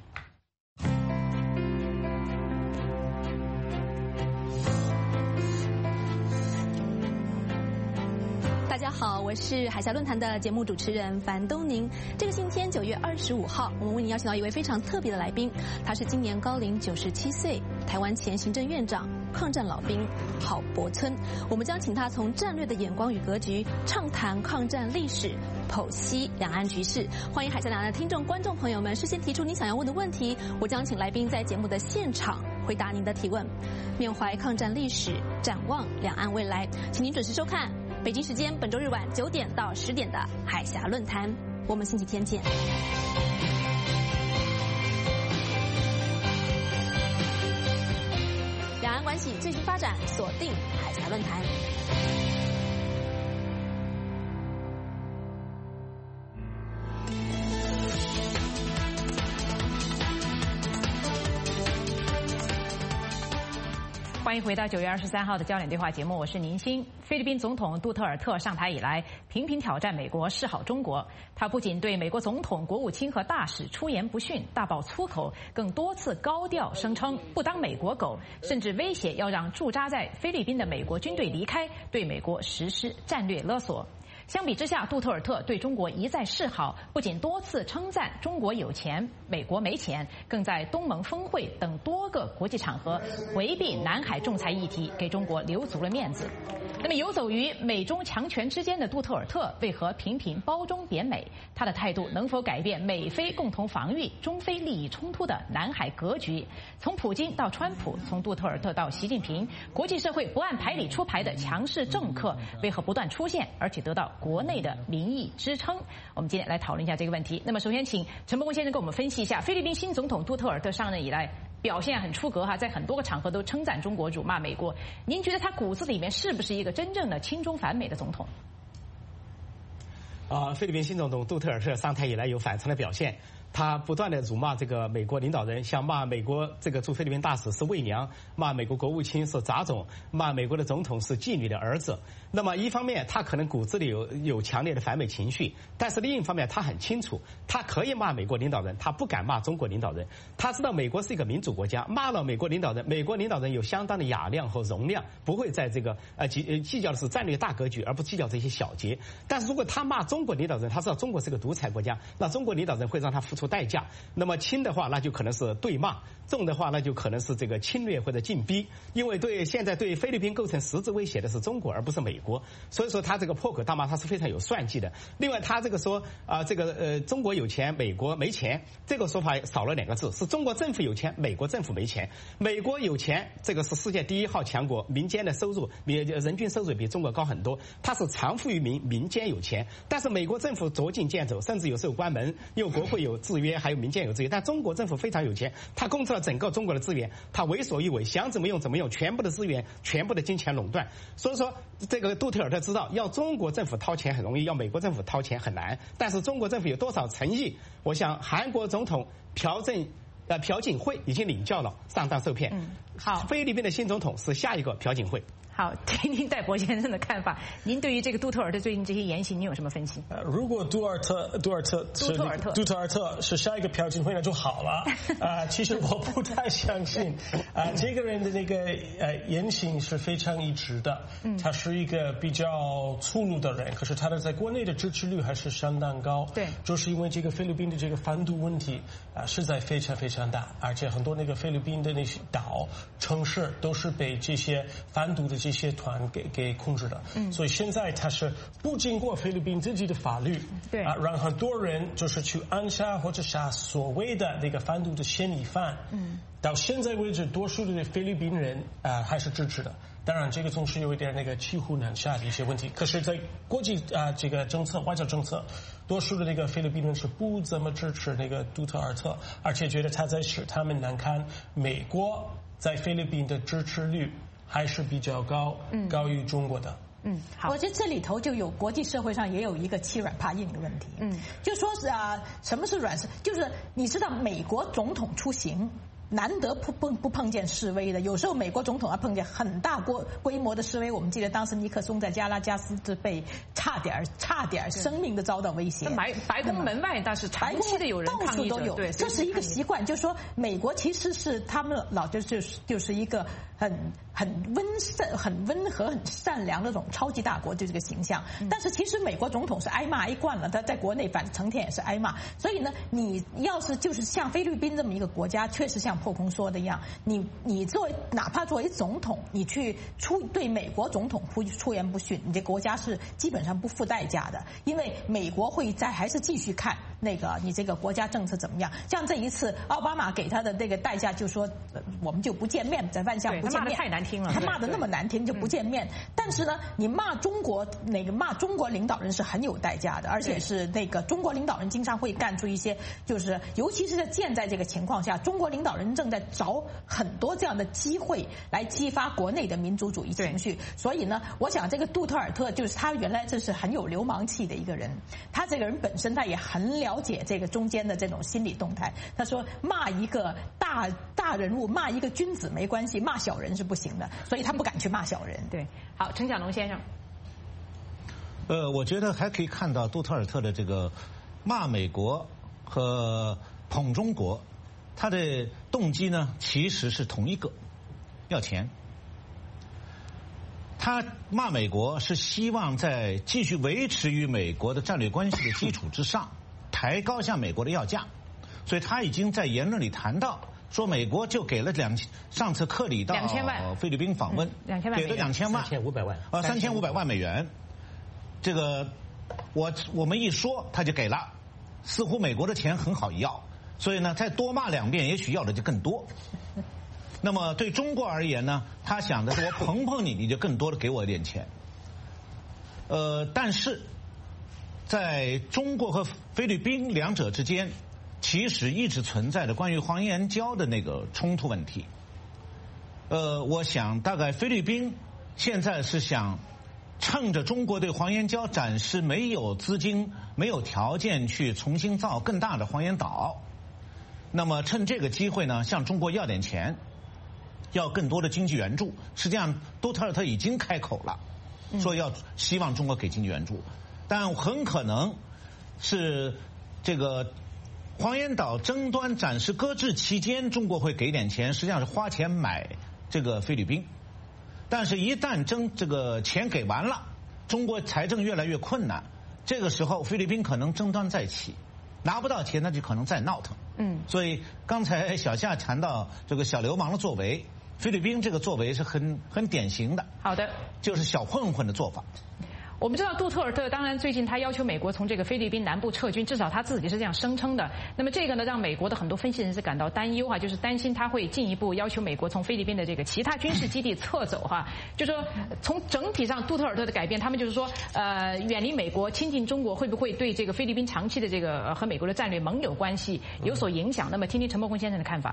大家好，我是海峡论坛的节目主持人樊东宁。这个星期天9月25号，我们为您邀请到一位非常特别的来宾，他是今年高龄97岁，台湾前行政院长、抗战老兵郝柏村。我们将请他从战略的眼光与格局，畅谈抗战历史，剖析两岸局势。欢迎海峡两岸的听众、观众朋友们事先提出你想要问的问题，我将请来宾在节目的现场回答您的提问。缅怀抗战历史，展望两岸未来，请您准时收看北京时间本周日晚9点到10点的海峡论坛，我们星期天见。两岸关系最新发展，锁定海峡论坛。 欢迎回到9月23号的焦点对话节目，我是宁欣。菲律宾总统杜特尔特上台以来，频频挑战美国，示好中国。他不仅对美国总统、国务卿和大使出言不逊、大爆粗口，更多次高调声称不当美国狗，甚至威胁要让驻扎在菲律宾的美国军队离开，对美国实施战略勒索。相比之下，杜特尔特对中国一再示好，不仅多次称赞中国有钱，美国没钱，更在东盟峰会等多个国际场合回避南海仲裁议题，给中国留足了面子。那么游走于美中强权之间的杜特尔特为何频频褒中贬美？他的态度能否改变美菲共同防御中非利益冲突的南海格局？从普京到川普，从杜特尔特到习近平，国际社会不按牌理出牌的强势政客为何不断出现，而且得到国内的民意支撑？我们今天来讨论一下这个问题。那么首先请陈伯公先生给我们分析一下，菲律宾新总统杜特尔特上任以来表现很出格哈，在很多个场合都称赞中国、辱骂美国。您觉得他骨子里面是不是一个真正的亲中反美的总统？ 菲律宾新总统杜特尔特上台以来有反常的表现。他不断的辱骂这个美国领导人，像骂美国这个驻菲律宾大使是伪娘，骂美国国务卿是杂种，骂美国的总统是妓女的儿子。那么一方面他可能骨子里有强烈的反美情绪，但是另一方面他很清楚，他可以骂美国领导人，他不敢骂中国领导人。他知道美国是一个民主国家，骂了美国领导人，美国领导人有相当的雅量和容量，不会在这个计较的是战略大格局，而不计较这些小节。但是如果他骂中国领导人，他知道中国是个独裁国家，那中国领导人会让他付出代价。那么轻的话，那就可能是对骂；重的话，那就可能是这个侵略或者禁逼。因为现在对菲律宾构成实质威胁的是中国，而不是美国。所以说他这个破口大骂，他是非常有算计的。另外，他这个说中国有钱，美国没钱，这个说法少了2个字，是中国政府有钱，美国政府没钱。美国有钱，这个是世界第1号强国，民间的收入人均收入比中国高很多，它是常富于民，民间有钱。但是美国政府捉襟见肘，甚至有时候关门，因为国会有制约，还有民间有制约。但中国政府非常有钱，他控制了整个中国的资源，他为所欲为，想怎么用怎么用，全部的资源，全部的金钱垄断。所以说，这个杜特尔特知道，要中国政府掏钱很容易，要美国政府掏钱很难。但是中国政府有多少诚意？我想韩国总统朴槿惠已经领教了，上当受骗。 好， 菲律宾的新总统是下一个朴槿惠。 好，听听戴博先生的看法。您对于这个杜特尔特最近这些言行，您有什么分析？ 如果杜特尔特是下一个朴槿惠，那就好了。其实我不太相信。这个人的那个言行是非常一致的。他是一个比较粗鲁的人，可是他的在国内的支持率还是相当高。对，就是因为这个菲律宾的这个反毒问题实在非常非常大，而且很多那个菲律宾的那些岛城市都是被这些反毒的这些团给控制的。所以现在他是不经过菲律宾自己的法律，对让很多人就是去暗杀或者杀所谓的那个反毒的嫌疑犯。到现在为止，多数的菲律宾人还是支持的。当然，这个总是有一点那个骑虎难下的一些问题。可是，在国际这个政策、外交政策，多数的那个菲律宾人是不怎么支持那个杜特尔特，而且觉得他在使他们难堪。美国在菲律宾的支持率还是比较高，高于中国的。 好，我觉得这里头就有国际社会上也有一个欺软怕硬的问题。就说是什么是软是，就是你知道美国总统出行难得不碰见示威的，有时候美国总统要碰见很大规模的示威。我们记得当时尼克松在加拉加斯被差点生命的遭到威胁。 白宫门外但是长期的有人抗议到处都有，对，这是一个习惯。就是说，美国其实是他们老就是一个很温和、很善良的这种超级大国，就这个形象。但是其实美国总统是挨骂挨惯了，他在国内反正成天也是挨骂。所以呢，你要是就是像菲律宾这么一个国家，确实像破空说的一样，你哪怕作为总统，你去对美国总统出言不逊，你这国家是基本上不付代价的，因为美国会还是继续看那个你这个国家政策怎么样。像这一次奥巴马给他的那个代价，就说我们就不见面，在万象不见面， 他骂的太难听了， 他骂的那么难听就不见面。但是呢，你骂中国领导人是很有代价的，而且是那个中国领导人经常会干出一些，就是尤其是在现在这个情况下，中国领导人正在找很多这样的机会来激发国内的民族主义情绪。所以呢，我想这个杜特尔特就是他原来这是很有流氓气的一个人，他这个人本身他也很了解这个中间的这种心理动态。他说骂一个大人物，骂一个君子没关系，骂小人是不行的，所以他不敢去骂小人。 对，好，陈小龙先生。 我觉得还可以看到杜特尔特的这个骂美国和捧中国，他的动机呢其实是同一个，要钱。他骂美国是希望在继续维持与美国的战略关系的基础之上，抬高向美国的要价，所以他已经在言论里谈到说，美国就给了上次克里到菲律宾访问 ，2000万， 给了2000万 ，3500万 ，3500万美元。这个我们一说他就给了，似乎美国的钱很好要，所以呢再多骂2遍，也许要的就更多。那么对中国而言呢，他想的是我捧捧你，你就更多的给我一点钱。但是在中国和菲律宾两者之间，其实一直存在着关于黄岩礁的那个冲突问题。我想大概菲律宾现在是想趁着中国对黄岩礁暂时没有资金、没有条件去重新造更大的黄岩岛，那么趁这个机会呢，向中国要点钱，要更多的经济援助。实际上，杜特尔特已经开口了，说要希望中国给经济援助，但很可能是这个黄岩岛争端暂时搁置期间，中国会给点钱，实际上是花钱买这个菲律宾。但是，一旦这个钱给完了，中国财政越来越困难，这个时候菲律宾可能争端再起，拿不到钱，那就可能再闹腾。所以刚才小夏谈到这个小流氓的作为，菲律宾这个作为是很典型的。 好的， 就是小混混的做法。 我们知道杜特尔特当然最近他要求美国从这个菲律宾南部撤军，至少他自己是这样声称的。那么这个呢，让美国的很多分析人士感到担忧就是担心他会进一步要求美国从菲律宾的这个其他军事基地撤走就说从整体上杜特尔特的改变，他们就是说远离美国，亲近中国，会不会对这个菲律宾长期的这个和美国的战略盟友关系有所影响？那么听听陈伯宏先生的看法。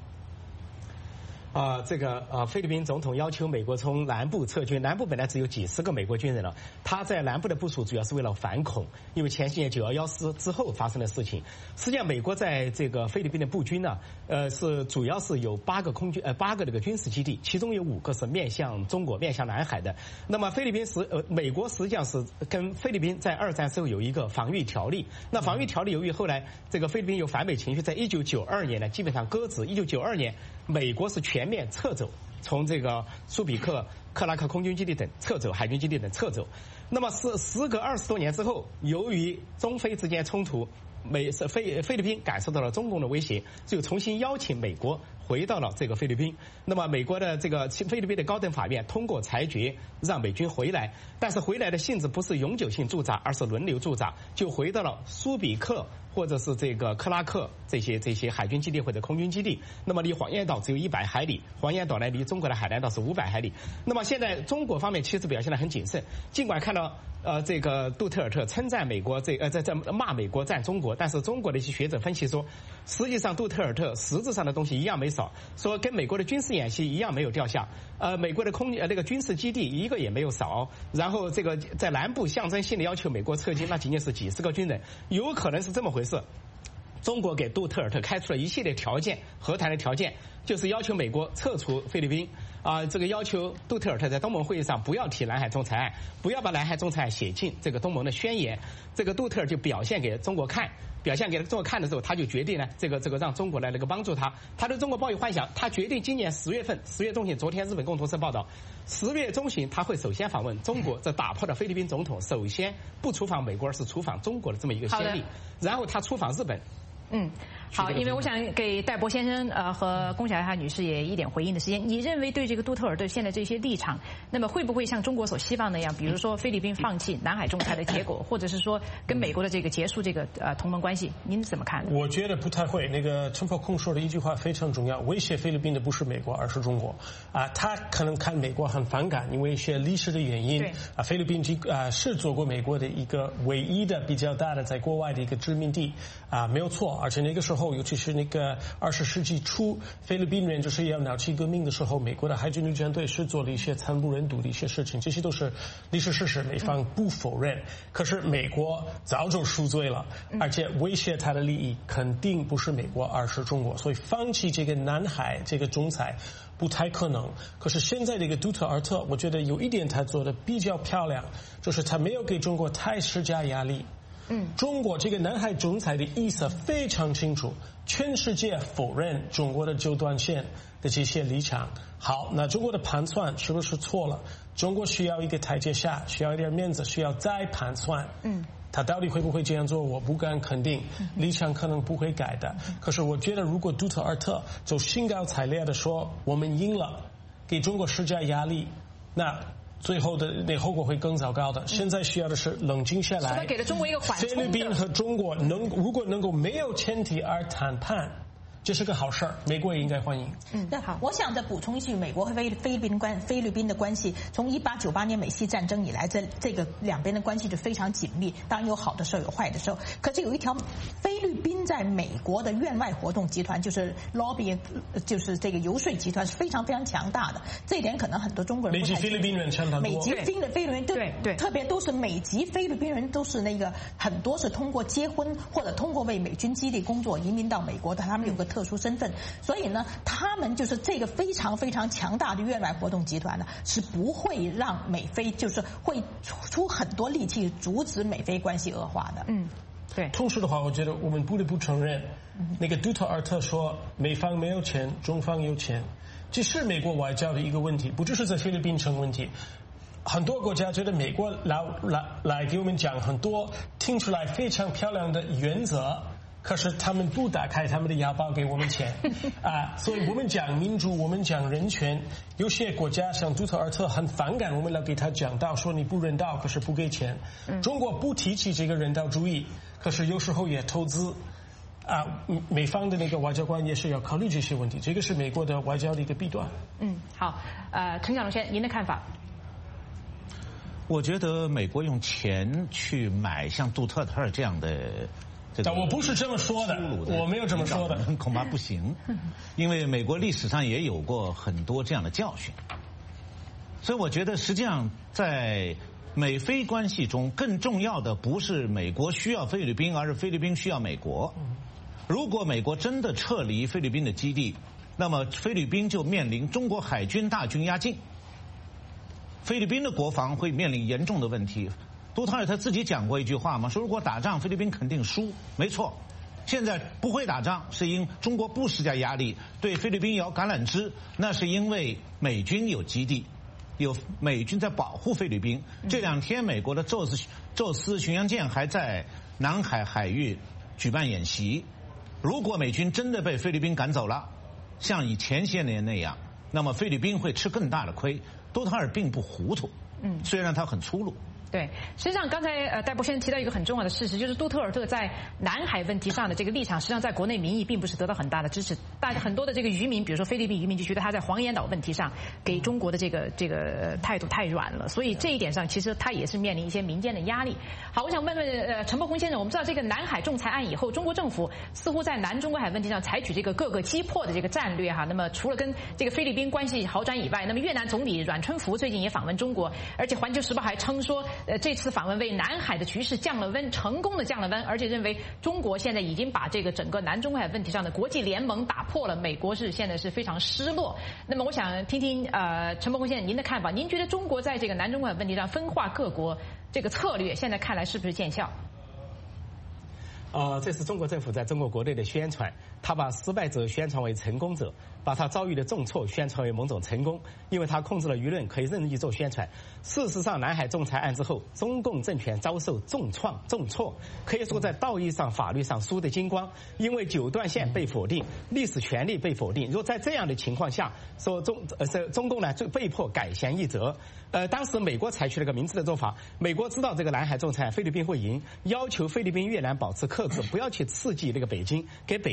菲律宾总统要求美国从南部撤军，南部本来只有几十个美国军人了，他在南部的部署主要是为了反恐，因为前些年911之后发生的事情。实际上，美国在这个菲律宾的布军呢，是主要是有8个这个军事基地，其中有5个是面向中国、面向南海的。那么美国实际上是跟菲律宾在2战时候有一个防御条例，那防御条例由于后来这个菲律宾有反美情绪，在1992年呢基本上搁置。1992年，美国是全面撤走，从这个苏比克、克拉克空军基地等撤走，海军基地等撤走。那么时隔20多年之后，由于中菲之间冲突，菲律宾感受到了中共的威胁，就重新邀请美国回到了这个菲律宾。那么美国的这个菲律宾的高等法院通过裁决，让美军回来，但是回来的性质不是永久性驻扎，而是轮流驻扎，就回到了苏比克或者是这个克拉克这些海军基地或者空军基地。那么离黄岩岛只有100海里，黄岩岛呢离中国的海南岛是500海里。那么现在中国方面其实表现得很谨慎，尽管看到这个杜特尔特称赞美国在骂美国赞中国，但是中国的一些学者分析说，实际上杜特尔特实质上的东西一样没少，说跟美国的军事演习一样没有掉下，美国的这个军事基地一个也没有少，然后这个在南部象征性的要求美国撤军，那仅仅是几十个军人，有可能是这么回事。中国给杜特尔特开出了一系列条件，和谈的条件就是要求美国撤出菲律宾这个要求杜特尔特在东盟会议上不要提南海仲裁案，不要把南海仲裁案写进这个东盟的宣言。这个杜特尔就表现给中国看的时候，他就决定呢，这个让中国来那个帮助他。他对中国抱有幻想，他决定今年10月中旬，昨天日本共同社报道，10月中旬他会首先访问中国，这打破了菲律宾总统首先不出访美国而是出访中国的这么一个先例。然后他出访日本。 好，因为我想给戴博先生和龚小夏女士也一点回应的时间。你认为对这个杜特尔特现在这些立场，那么会不会像中国所希望那样，比如说菲律宾放弃南海仲裁的结果，或者是说跟美国的这个结束这个同盟关系？您怎么看？ 我觉得不太会。那个陈伯宏说的一句话非常重要，威胁菲律宾的不是美国，而是中国。他可能看美国很反感，因为一些历史的原因。菲律宾是做过美国的一个唯一的比较大的在国外的一个殖民地没有错。而且那个时候候，尤其是那个20世纪初，菲律宾人就是要闹起革命的时候，美国的海军陆战队是做了一些惨不忍睹的一些事情，这些都是历史事实，美方不否认。可是美国早就赎罪了，而且威胁他的利益肯定不是美国，而是中国，所以放弃这个南海这个仲裁不太可能。可是现在这个杜特尔特，我觉得有一点他做的比较漂亮，就是他没有给中国太施加压力。中国这个南海仲裁的意思非常清楚，全世界否认中国的九段线的这些立场。好，那中国的盘算是不是错了？中国需要一个台阶下，需要一点面子，需要再盘算。他到底会不会这样做，我不敢肯定，立场可能不会改的。可是我觉得，如果杜特尔特就兴高采烈的说我们赢了，给中国施加压力，那最后的那后果会更糟糕的。现在需要的是冷静下来， 给了中国一个缓冲。 菲律宾和中国如果能够没有前提而谈判，这是个好事儿，美国也应该欢迎。 那好，我想再补充一句，美国和菲律宾的关系，从1898年美西战争以来，这个两边的关系就非常紧密。当然有好的时候，有坏的时候。可是有一条，菲律宾在美国的院外活动集团，就是 lobby， 就是这个游说集团是非常非常强大的。这一点可能很多中国人不太清楚。 美籍菲律宾人相当多。 美籍菲律宾对，特别都是美籍菲律宾人，都是那个很多是通过结婚或者通过为美军基地工作移民到美国的，他们有个特殊身份，所以呢，他们就是这个非常非常强大的院外活动集团呢，是不会让美菲就是会出很多力气阻止美菲关系恶化的。 对。 同时的话，我觉得我们不得不承认，那个杜特尔特说美方没有钱，中方有钱，这是美国外交的一个问题，不只是在菲律宾成问题。很多国家觉得美国来给我们讲很多听出来非常漂亮的原则。可是他们不打开他们的腰包给我们钱所以我们讲民主，我们讲人权，有些国家像杜特尔特很反感我们来给他讲道，说你不人道，可是不给钱。中国不提起这个人道主义，可是有时候也投资美方的那个外交官也是要考虑这些问题，这个是美国的外交的一个弊端。 好，陈小龙先生，您的看法？ 我觉得美国用钱去买像杜特尔这样的。 但我不是这么说的，我没有这么说的， 恐怕不行，因为美国历史上也有过很多这样的教训，所以我觉得实际上在美菲关系中，更重要的不是美国需要菲律宾，而是菲律宾需要美国。如果美国真的撤离菲律宾的基地，那么菲律宾就面临中国海军大军压境，菲律宾的国防会面临严重的问题。杜特尔特自己讲过一句话嘛，说如果打仗菲律宾肯定输，没错。现在不会打仗是因中国不施加压力，对菲律宾摇橄榄枝，那是因为美军有基地，有美军在保护菲律宾。这2天美国的宙斯巡洋舰还在南海海域举办演习。如果美军真的被菲律宾赶走了，像以前些年那样，那么菲律宾会吃更大的亏。杜特尔并不糊涂，虽然他很粗鲁。 对，实际上刚才戴博先生提到一个很重要的事实，就是杜特尔特在南海问题上的这个立场，实际上在国内民意并不是得到很大的支持。大家很多的这个渔民，比如说菲律宾渔民，就觉得他在黄岩岛问题上给中国的这个态度太软了，所以这一点上其实他也是面临一些民间的压力。好，我想问问陈伯宏先生，我们知道这个南海仲裁案以后，中国政府似乎在南中国海问题上采取这个各个击破的这个战略哈。那么除了跟这个菲律宾关系好转以外，那么越南总理阮春福最近也访问中国，而且《环球时报》还称说，这次访问为南海的局势降了温，成功的降了温，而且认为中国现在已经把这个整个南中国海问题上的国际联盟打破了，美国现在是非常失落。那么我想听听陈伯宏先生您的看法，您觉得中国在这个南中国海问题上分化各国这个策略，现在看来是不是见效？ 这是中国政府在中国国内的宣传，他把失败者宣传为成功者，把他遭遇的重挫宣传为某种成功，因为他控制了舆论，可以任意做宣传。事实上，南海仲裁案之后，中共政权遭受重挫，可以说在道义上、法律上输得精光，因为九段线被否定，历史权利被否定。如果在这样的情况下，说中共呢就被迫改弦易辙。当时美国采取了个明智的做法，美国知道这个南海仲裁菲律宾会赢，要求菲律宾、越南保持克制，不要去刺激那个北京，给北京一些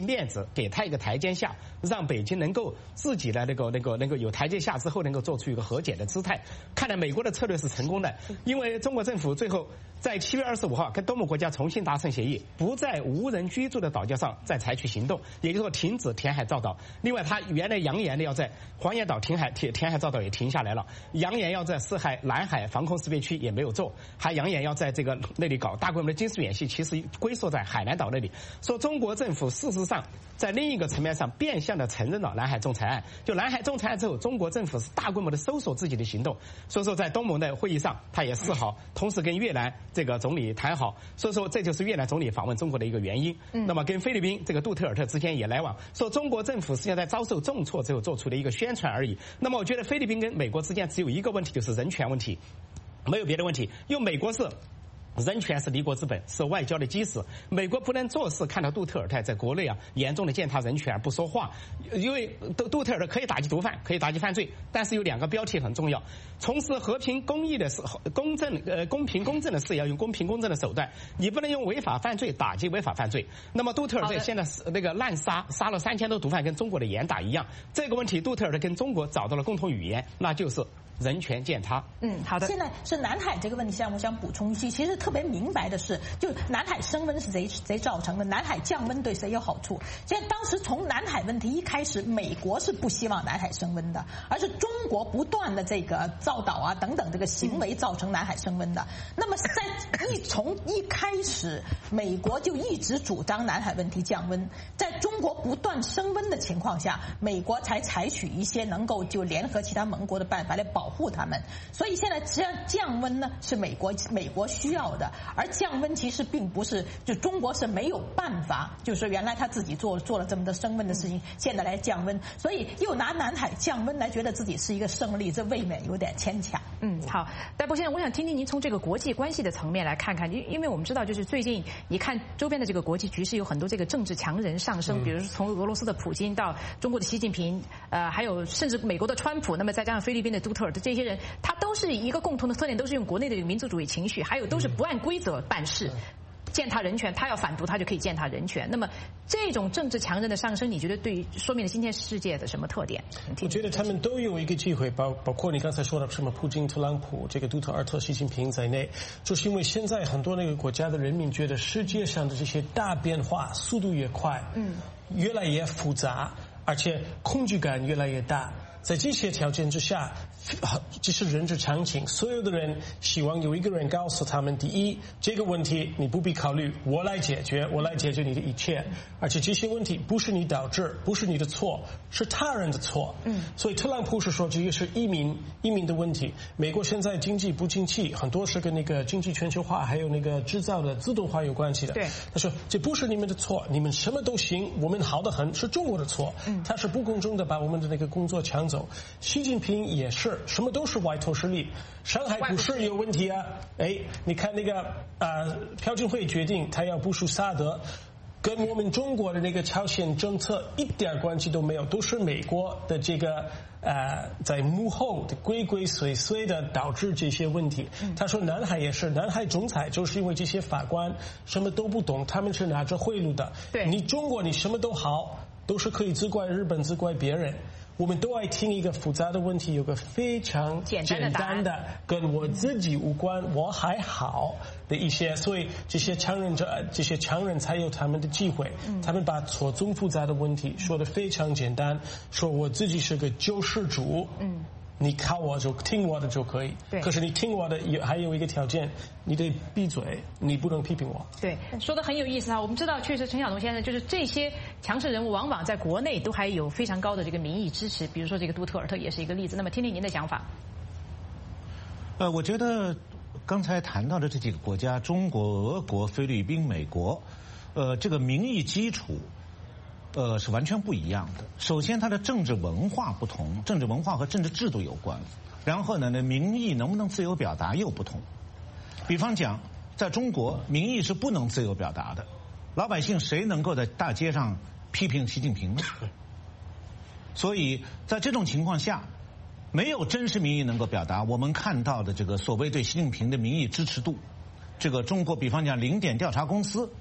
面子，给他一个台阶下，让北京能够自己的那个有台阶下之后，能够做出一个和解的姿态。看来美国的策略是成功的，因为中国政府最后在7月25号跟东盟国家重新达成协议，不在无人居住的岛礁上再采取行动，也就是说停止填海造岛。另外，他原来扬言的要在黄岩岛填海造岛也停下来了，扬言要在四海南海防空识别区也没有做，还扬言要在这个那里搞大规模的军事演习，其实龟缩在海南岛那里。说中国政府事实上在另一个层面上变相的承认了南海仲裁案。就南海仲裁案之后，中国政府是大规模的收缩自己的行动。所以说，在东盟的会议上，他也示好，同时跟越南这个总理谈好。所以说，这就是越南总理访问中国的一个原因。那么跟菲律宾这个杜特尔特之间也来往，说中国政府实际上在遭受重挫之后做出的一个宣传而已。那么我觉得菲律宾跟美国之间只有一个问题，就是人权问题，没有别的问题。因为美国是人权是立国之本，是外交的基石。美国不能坐视看到杜特尔特在国内严重的践踏人权而不说话，因为杜特尔特可以打击毒贩，可以打击犯罪，但是有2个标题很重要：从事和平公益的公平公正的事要用公平公正的手段，你不能用违法犯罪打击违法犯罪。那么杜特尔特现在那个滥杀了3000多毒贩，跟中国的严打一样。这个问题杜特尔特跟中国找到了共同语言，那就是人权践踏。 好的。现在是南海这个问题上，我想补充一句，其实特别明白的是，就南海升温是谁造成的？南海降温对谁有好处？现在当时从南海问题一开始，美国是不希望南海升温的，而是中国不断的这个造岛啊等等这个行为造成南海升温的。那么从一开始，美国就一直主张南海问题降温，在中国不断升温的情况下，美国才采取一些能够就联合其他盟国的办法来保护他们。所以现在实际上降温呢是美国需要的，而降温其实并不是就中国是没有办法，就是说原来他自己做了这么多升温的事情，现在来降温，所以又拿南海降温来觉得自己是一个胜利，这未免有点牵强。 好，戴博先生，我想听听您从这个国际关系的层面来看看，因为我们知道，就是最近你看周边的这个国际局势有很多这个政治强人上升，比如说从俄罗斯的普京到中国的习近平，还有甚至美国的川普，那么再加上菲律宾的杜特尔特，这些人他都是一个共同的特点，都是用国内的民族主义情绪，还有都是不按规则办事。践踏人权，他要反毒，他就可以践踏人权。那么这种政治强人的上升，你觉得对说明了今天世界的什么特点？ 我觉得他们都有一个机会，包括你刚才说的什么普京、特朗普、这个杜特尔特、习近平在内，就是因为现在很多那个国家的人民觉得世界上的这些大变化速度越快，越来越复杂，而且恐惧感越来越大。在这些条件之下，这是人之常情，所有的人希望有一个人告诉他们：第一，这个问题你不必考虑，我来解决你的一切，而且这些问题不是你导致，不是你的错，是他人的错。所以特朗普是说这个是移民的问题。美国现在经济不景气，很多是跟那个经济全球化还有那个制造的自动化有关系的。 对， 他说这不是你们的错，你们什么都行，我们好得很，是中国的错。他是不公正的把我们的那个工作抢走。习近平也是，什么都是外头势力。上海不是有问题啊？你看那个朴槿惠决定他要部署萨德，跟我们中国的那个朝鲜政策一点关系都没有，都是美国的这个在幕后的鬼鬼祟祟的导致这些问题。他说南海也是，南海仲裁就是因为这些法官什么都不懂，他们是拿着贿赂的。 对， 你中国你什么都好，都是可以责怪日本责怪别人。我们都爱听一个复杂的问题，有个非常简单的跟我自己无关，我还好的一些，所以这些强人才有他们的机会。他们把错综复杂的问题说得非常简单，说我自己是个救世主。你靠我就听我的就可以。 对。 可是你听我的还有一个条件，你得闭嘴，你不能批评我。 对，说得很有意思啊。我们知道，确实陈晓东先生就是这些强势人物，往往在国内都还有非常高的这个民意支持。比如说这个杜特尔特也是一个例子。那么听听您的想法。 我觉得刚才谈到的这几个国家，中国、俄国、菲律宾、美国，这个民意基础。是完全不一样的。首先，它的政治文化不同，政治文化和政治制度有关。然后呢，民意能不能自由表达又不同。比方讲，在中国，民意是不能自由表达的，老百姓谁能够在大街上批评习近平呢？所以在这种情况下，没有真实民意能够表达。我们看到的这个所谓对习近平的民意支持度，这个中国比方讲0点调查公司。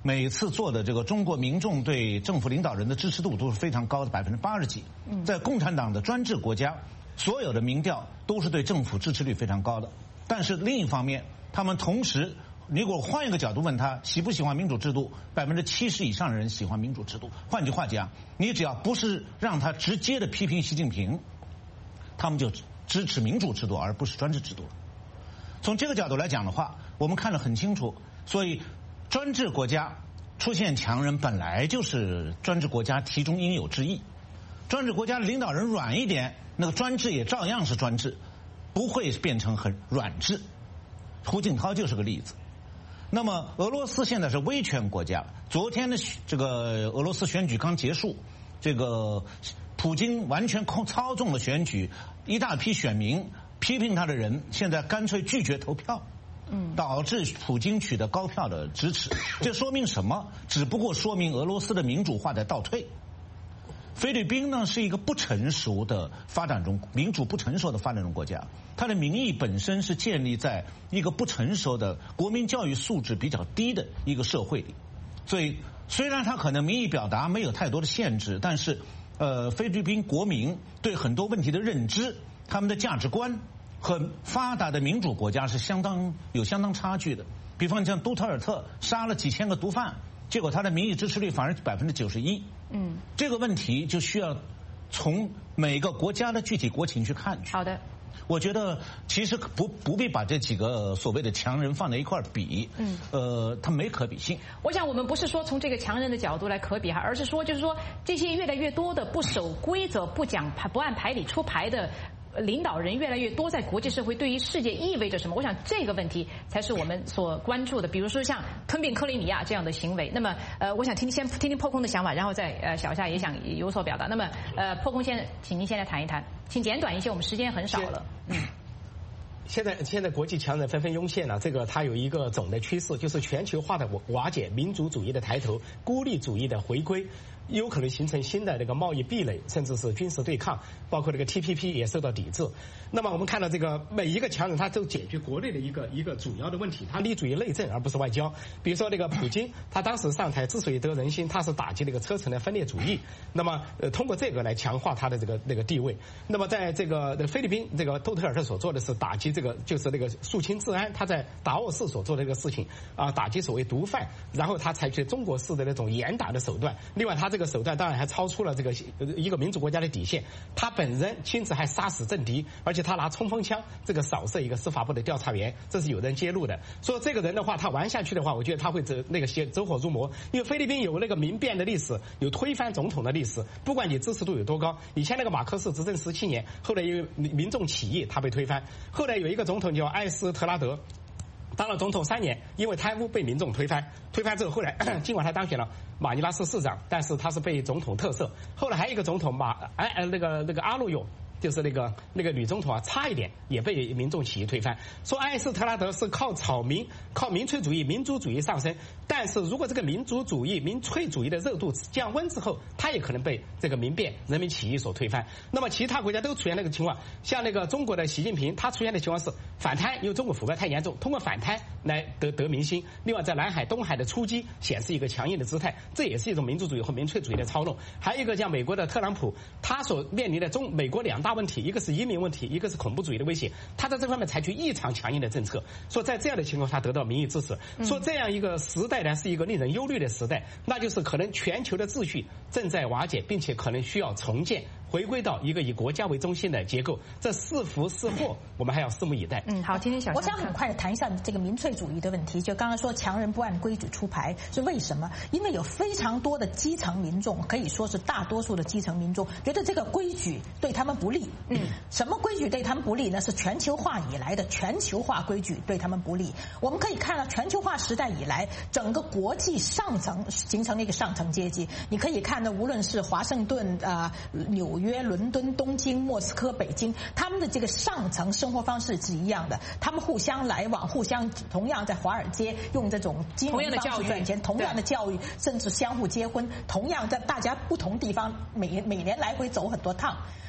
每次做的这个中国民众对政府领导人的支持度都是非常高的，80%几。在共产党的专制国家，所有的民调都是对政府支持率非常高的。但是另一方面，他们同时，如果换一个角度问他喜不喜欢民主制度，70%以上的人喜欢民主制度。换句话讲，你只要不是让他直接的批评习近平，他们就支持民主制度而不是专制制度了。从这个角度来讲的话，我们看得很清楚。所以，专制国家出现强人本来就是专制国家其中应有之义。专制国家的领导人软一点，那个专制也照样是专制，不会变成很软制。胡锦涛就是个例子。那么俄罗斯现在是威权国家，昨天的这个俄罗斯选举刚结束，这个普京完全操纵了选举，一大批选民批评他的人现在干脆拒绝投票，导致普京取得高票的支持。这说明什么？只不过说明俄罗斯的民主化在倒退。菲律宾呢是一个不成熟的发展中民主不成熟的发展中国家，它的民意本身是建立在一个不成熟的国民教育素质比较低的一个社会里，所以虽然它可能民意表达没有太多的限制，但是菲律宾国民对很多问题的认知，他们的价值观和发达的民主国家是相当差距的。比方像杜特尔特杀了几千个毒贩，结果他的民意支持率反而91%。这个问题就需要从每个国家的具体国情去看去。 好的。 我觉得其实不必把这几个所谓的强人放在一块儿比，它没可比性。 我想我们不是说从这个强人的角度来可比哈，而是说就是说这些越来越多的不守规则、不按牌理出牌的领导人越来越多，在国际社会对于世界意味着什么？我想这个问题才是我们所关注的。比如说像吞并克里米亚这样的行为，那么我想先听听破空的想法，然后再小夏也想有所表达。那么破空请您先来谈一谈，请简短一些，我们时间很少了。 现在国际强人纷纷涌现了，这个它有一个总的趋势，就是全球化的瓦解，民族主义的抬头，孤立主义的回归，有可能形成新的这个贸易壁垒，甚至是军事对抗，包括这个 TPP 也受到抵制。那么我们看到这个每一个强人他都解决国内的一个主要的问题，他立足于内政而不是外交。比如说这个普京，他当时上台之所以得人心，他是打击这个车臣的分裂主义，那么通过这个来强化他的那个地位。那么在这个菲律宾，这个杜特尔特所做的是打击这个就是那个肃清治安，他在达沃市所做的这个事情啊，打击所谓毒贩，然后他采取中国式的那种严打的手段。另外他这个手段当然还超出了这个一个民主国家的底线，他本人亲自还杀死政敌，而且他拿冲锋枪这个扫射一个司法部的调查员，这是有人揭露的。所以这个人的话，他玩下去的话，我觉得他会走火入魔。因为菲律宾有那个民变的历史，有推翻总统的历史，不管你支持度有多高，以前那个马克思执政17年，后来因为民众起义他被推翻，后来有一个总统叫艾斯特拉德，当了总统3年，因为贪污被民众推翻之后，后来尽管他当选了马尼拉市市长，但是他是被总统特赦。后来还有一个总统那个阿路勇，就是那个女总统啊，差一点也被民众起义推翻。说艾斯特拉德是靠民粹主义、民族主义上升，但是如果这个民族主义、民粹主义的热度降温之后，他也可能被这个民变、人民起义所推翻。那么其他国家都出现那个情况，像那个中国的习近平，他出现的情况是反贪，因为中国腐败太严重，通过反贪来得民心。另外在南海、东海的出击显示一个强硬的姿态，这也是一种民族主义和民粹主义的操弄。还有一个像美国的特朗普，他所面临的美国2大问题，一个是移民问题，一个是恐怖主义的威胁，他在这方面采取异常强硬的政策。说在这样的情况下得到民意支持，说这样一个时代呢是一个令人忧虑的时代，那就是可能全球的秩序正在瓦解，并且可能需要重建，回归到一个以国家为中心的结构。这是福是祸，我们还要拭目以待。 好，今天小夏， 我想很快的谈一下这个民粹主义的问题。就刚刚说强人不按规矩出牌是为什么？因为有非常多的基层民众，可以说是大多数的基层民众觉得这个规矩对他们不利。什么规矩对他们不利呢？是全球化以来的全球化规矩对他们不利。我们可以看到全球化时代以来，整个国际上层形成了一个上层阶级。你可以看到，无论是华盛顿、纽约、伦敦、东京、莫斯科、北京，他们的这个上层生活方式是一样的，他们互相来往，同样在华尔街用这种金融方式赚钱，同样的教育，甚至相互结婚，同样在大家不同地方每年来回走很多趟。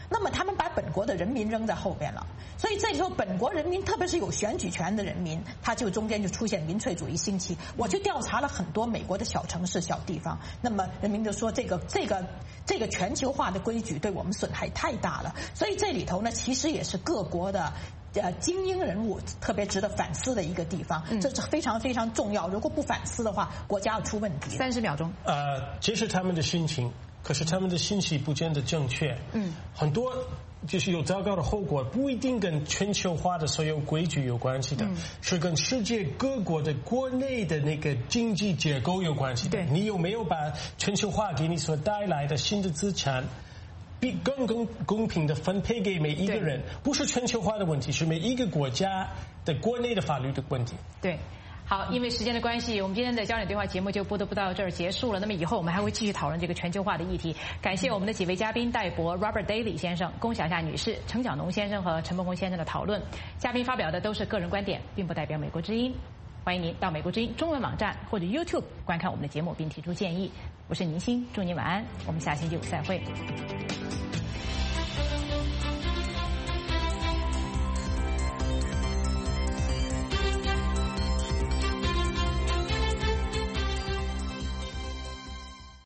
那么他们把本国的人民扔在后边了。所以这时候本国人民，特别是有选举权的人民，他就中间就出现民粹主义兴起。我去调查了很多美国的小城市、小地方，那么人民就说这个全球化的规矩对我们损害太大了。所以这里头呢，其实也是各国的精英人物特别值得反思的一个地方，这是非常非常重要。如果不反思的话，国家要出问题。 30秒钟。 这是他们的心情，可是他们的信息不见得正确。很多就是有糟糕的后果，不一定跟全球化的所有规矩有关系的，是跟世界各国的国内的那个经济结构有关系的。你有没有把全球化给你所带来的新的资产更公平的分配给每一个人？不是全球化的问题，是每一个国家的国内的法律的问题。 对。好，因为时间的关系，我们今天的焦点对话节目就不得不到这儿结束了。那么以后我们还会继续讨论这个全球化的议题。感谢我们的几位嘉宾：戴博 Robert Daly 先生、龚小夏女士、程晓农先生和陈伯公先生的讨论。嘉宾发表的都是个人观点，并不代表美国之音。欢迎您到美国之音中文网站或者 YouTube 观看我们的节目并提出建议。我是宁欣，祝您晚安，我们下星期五再会。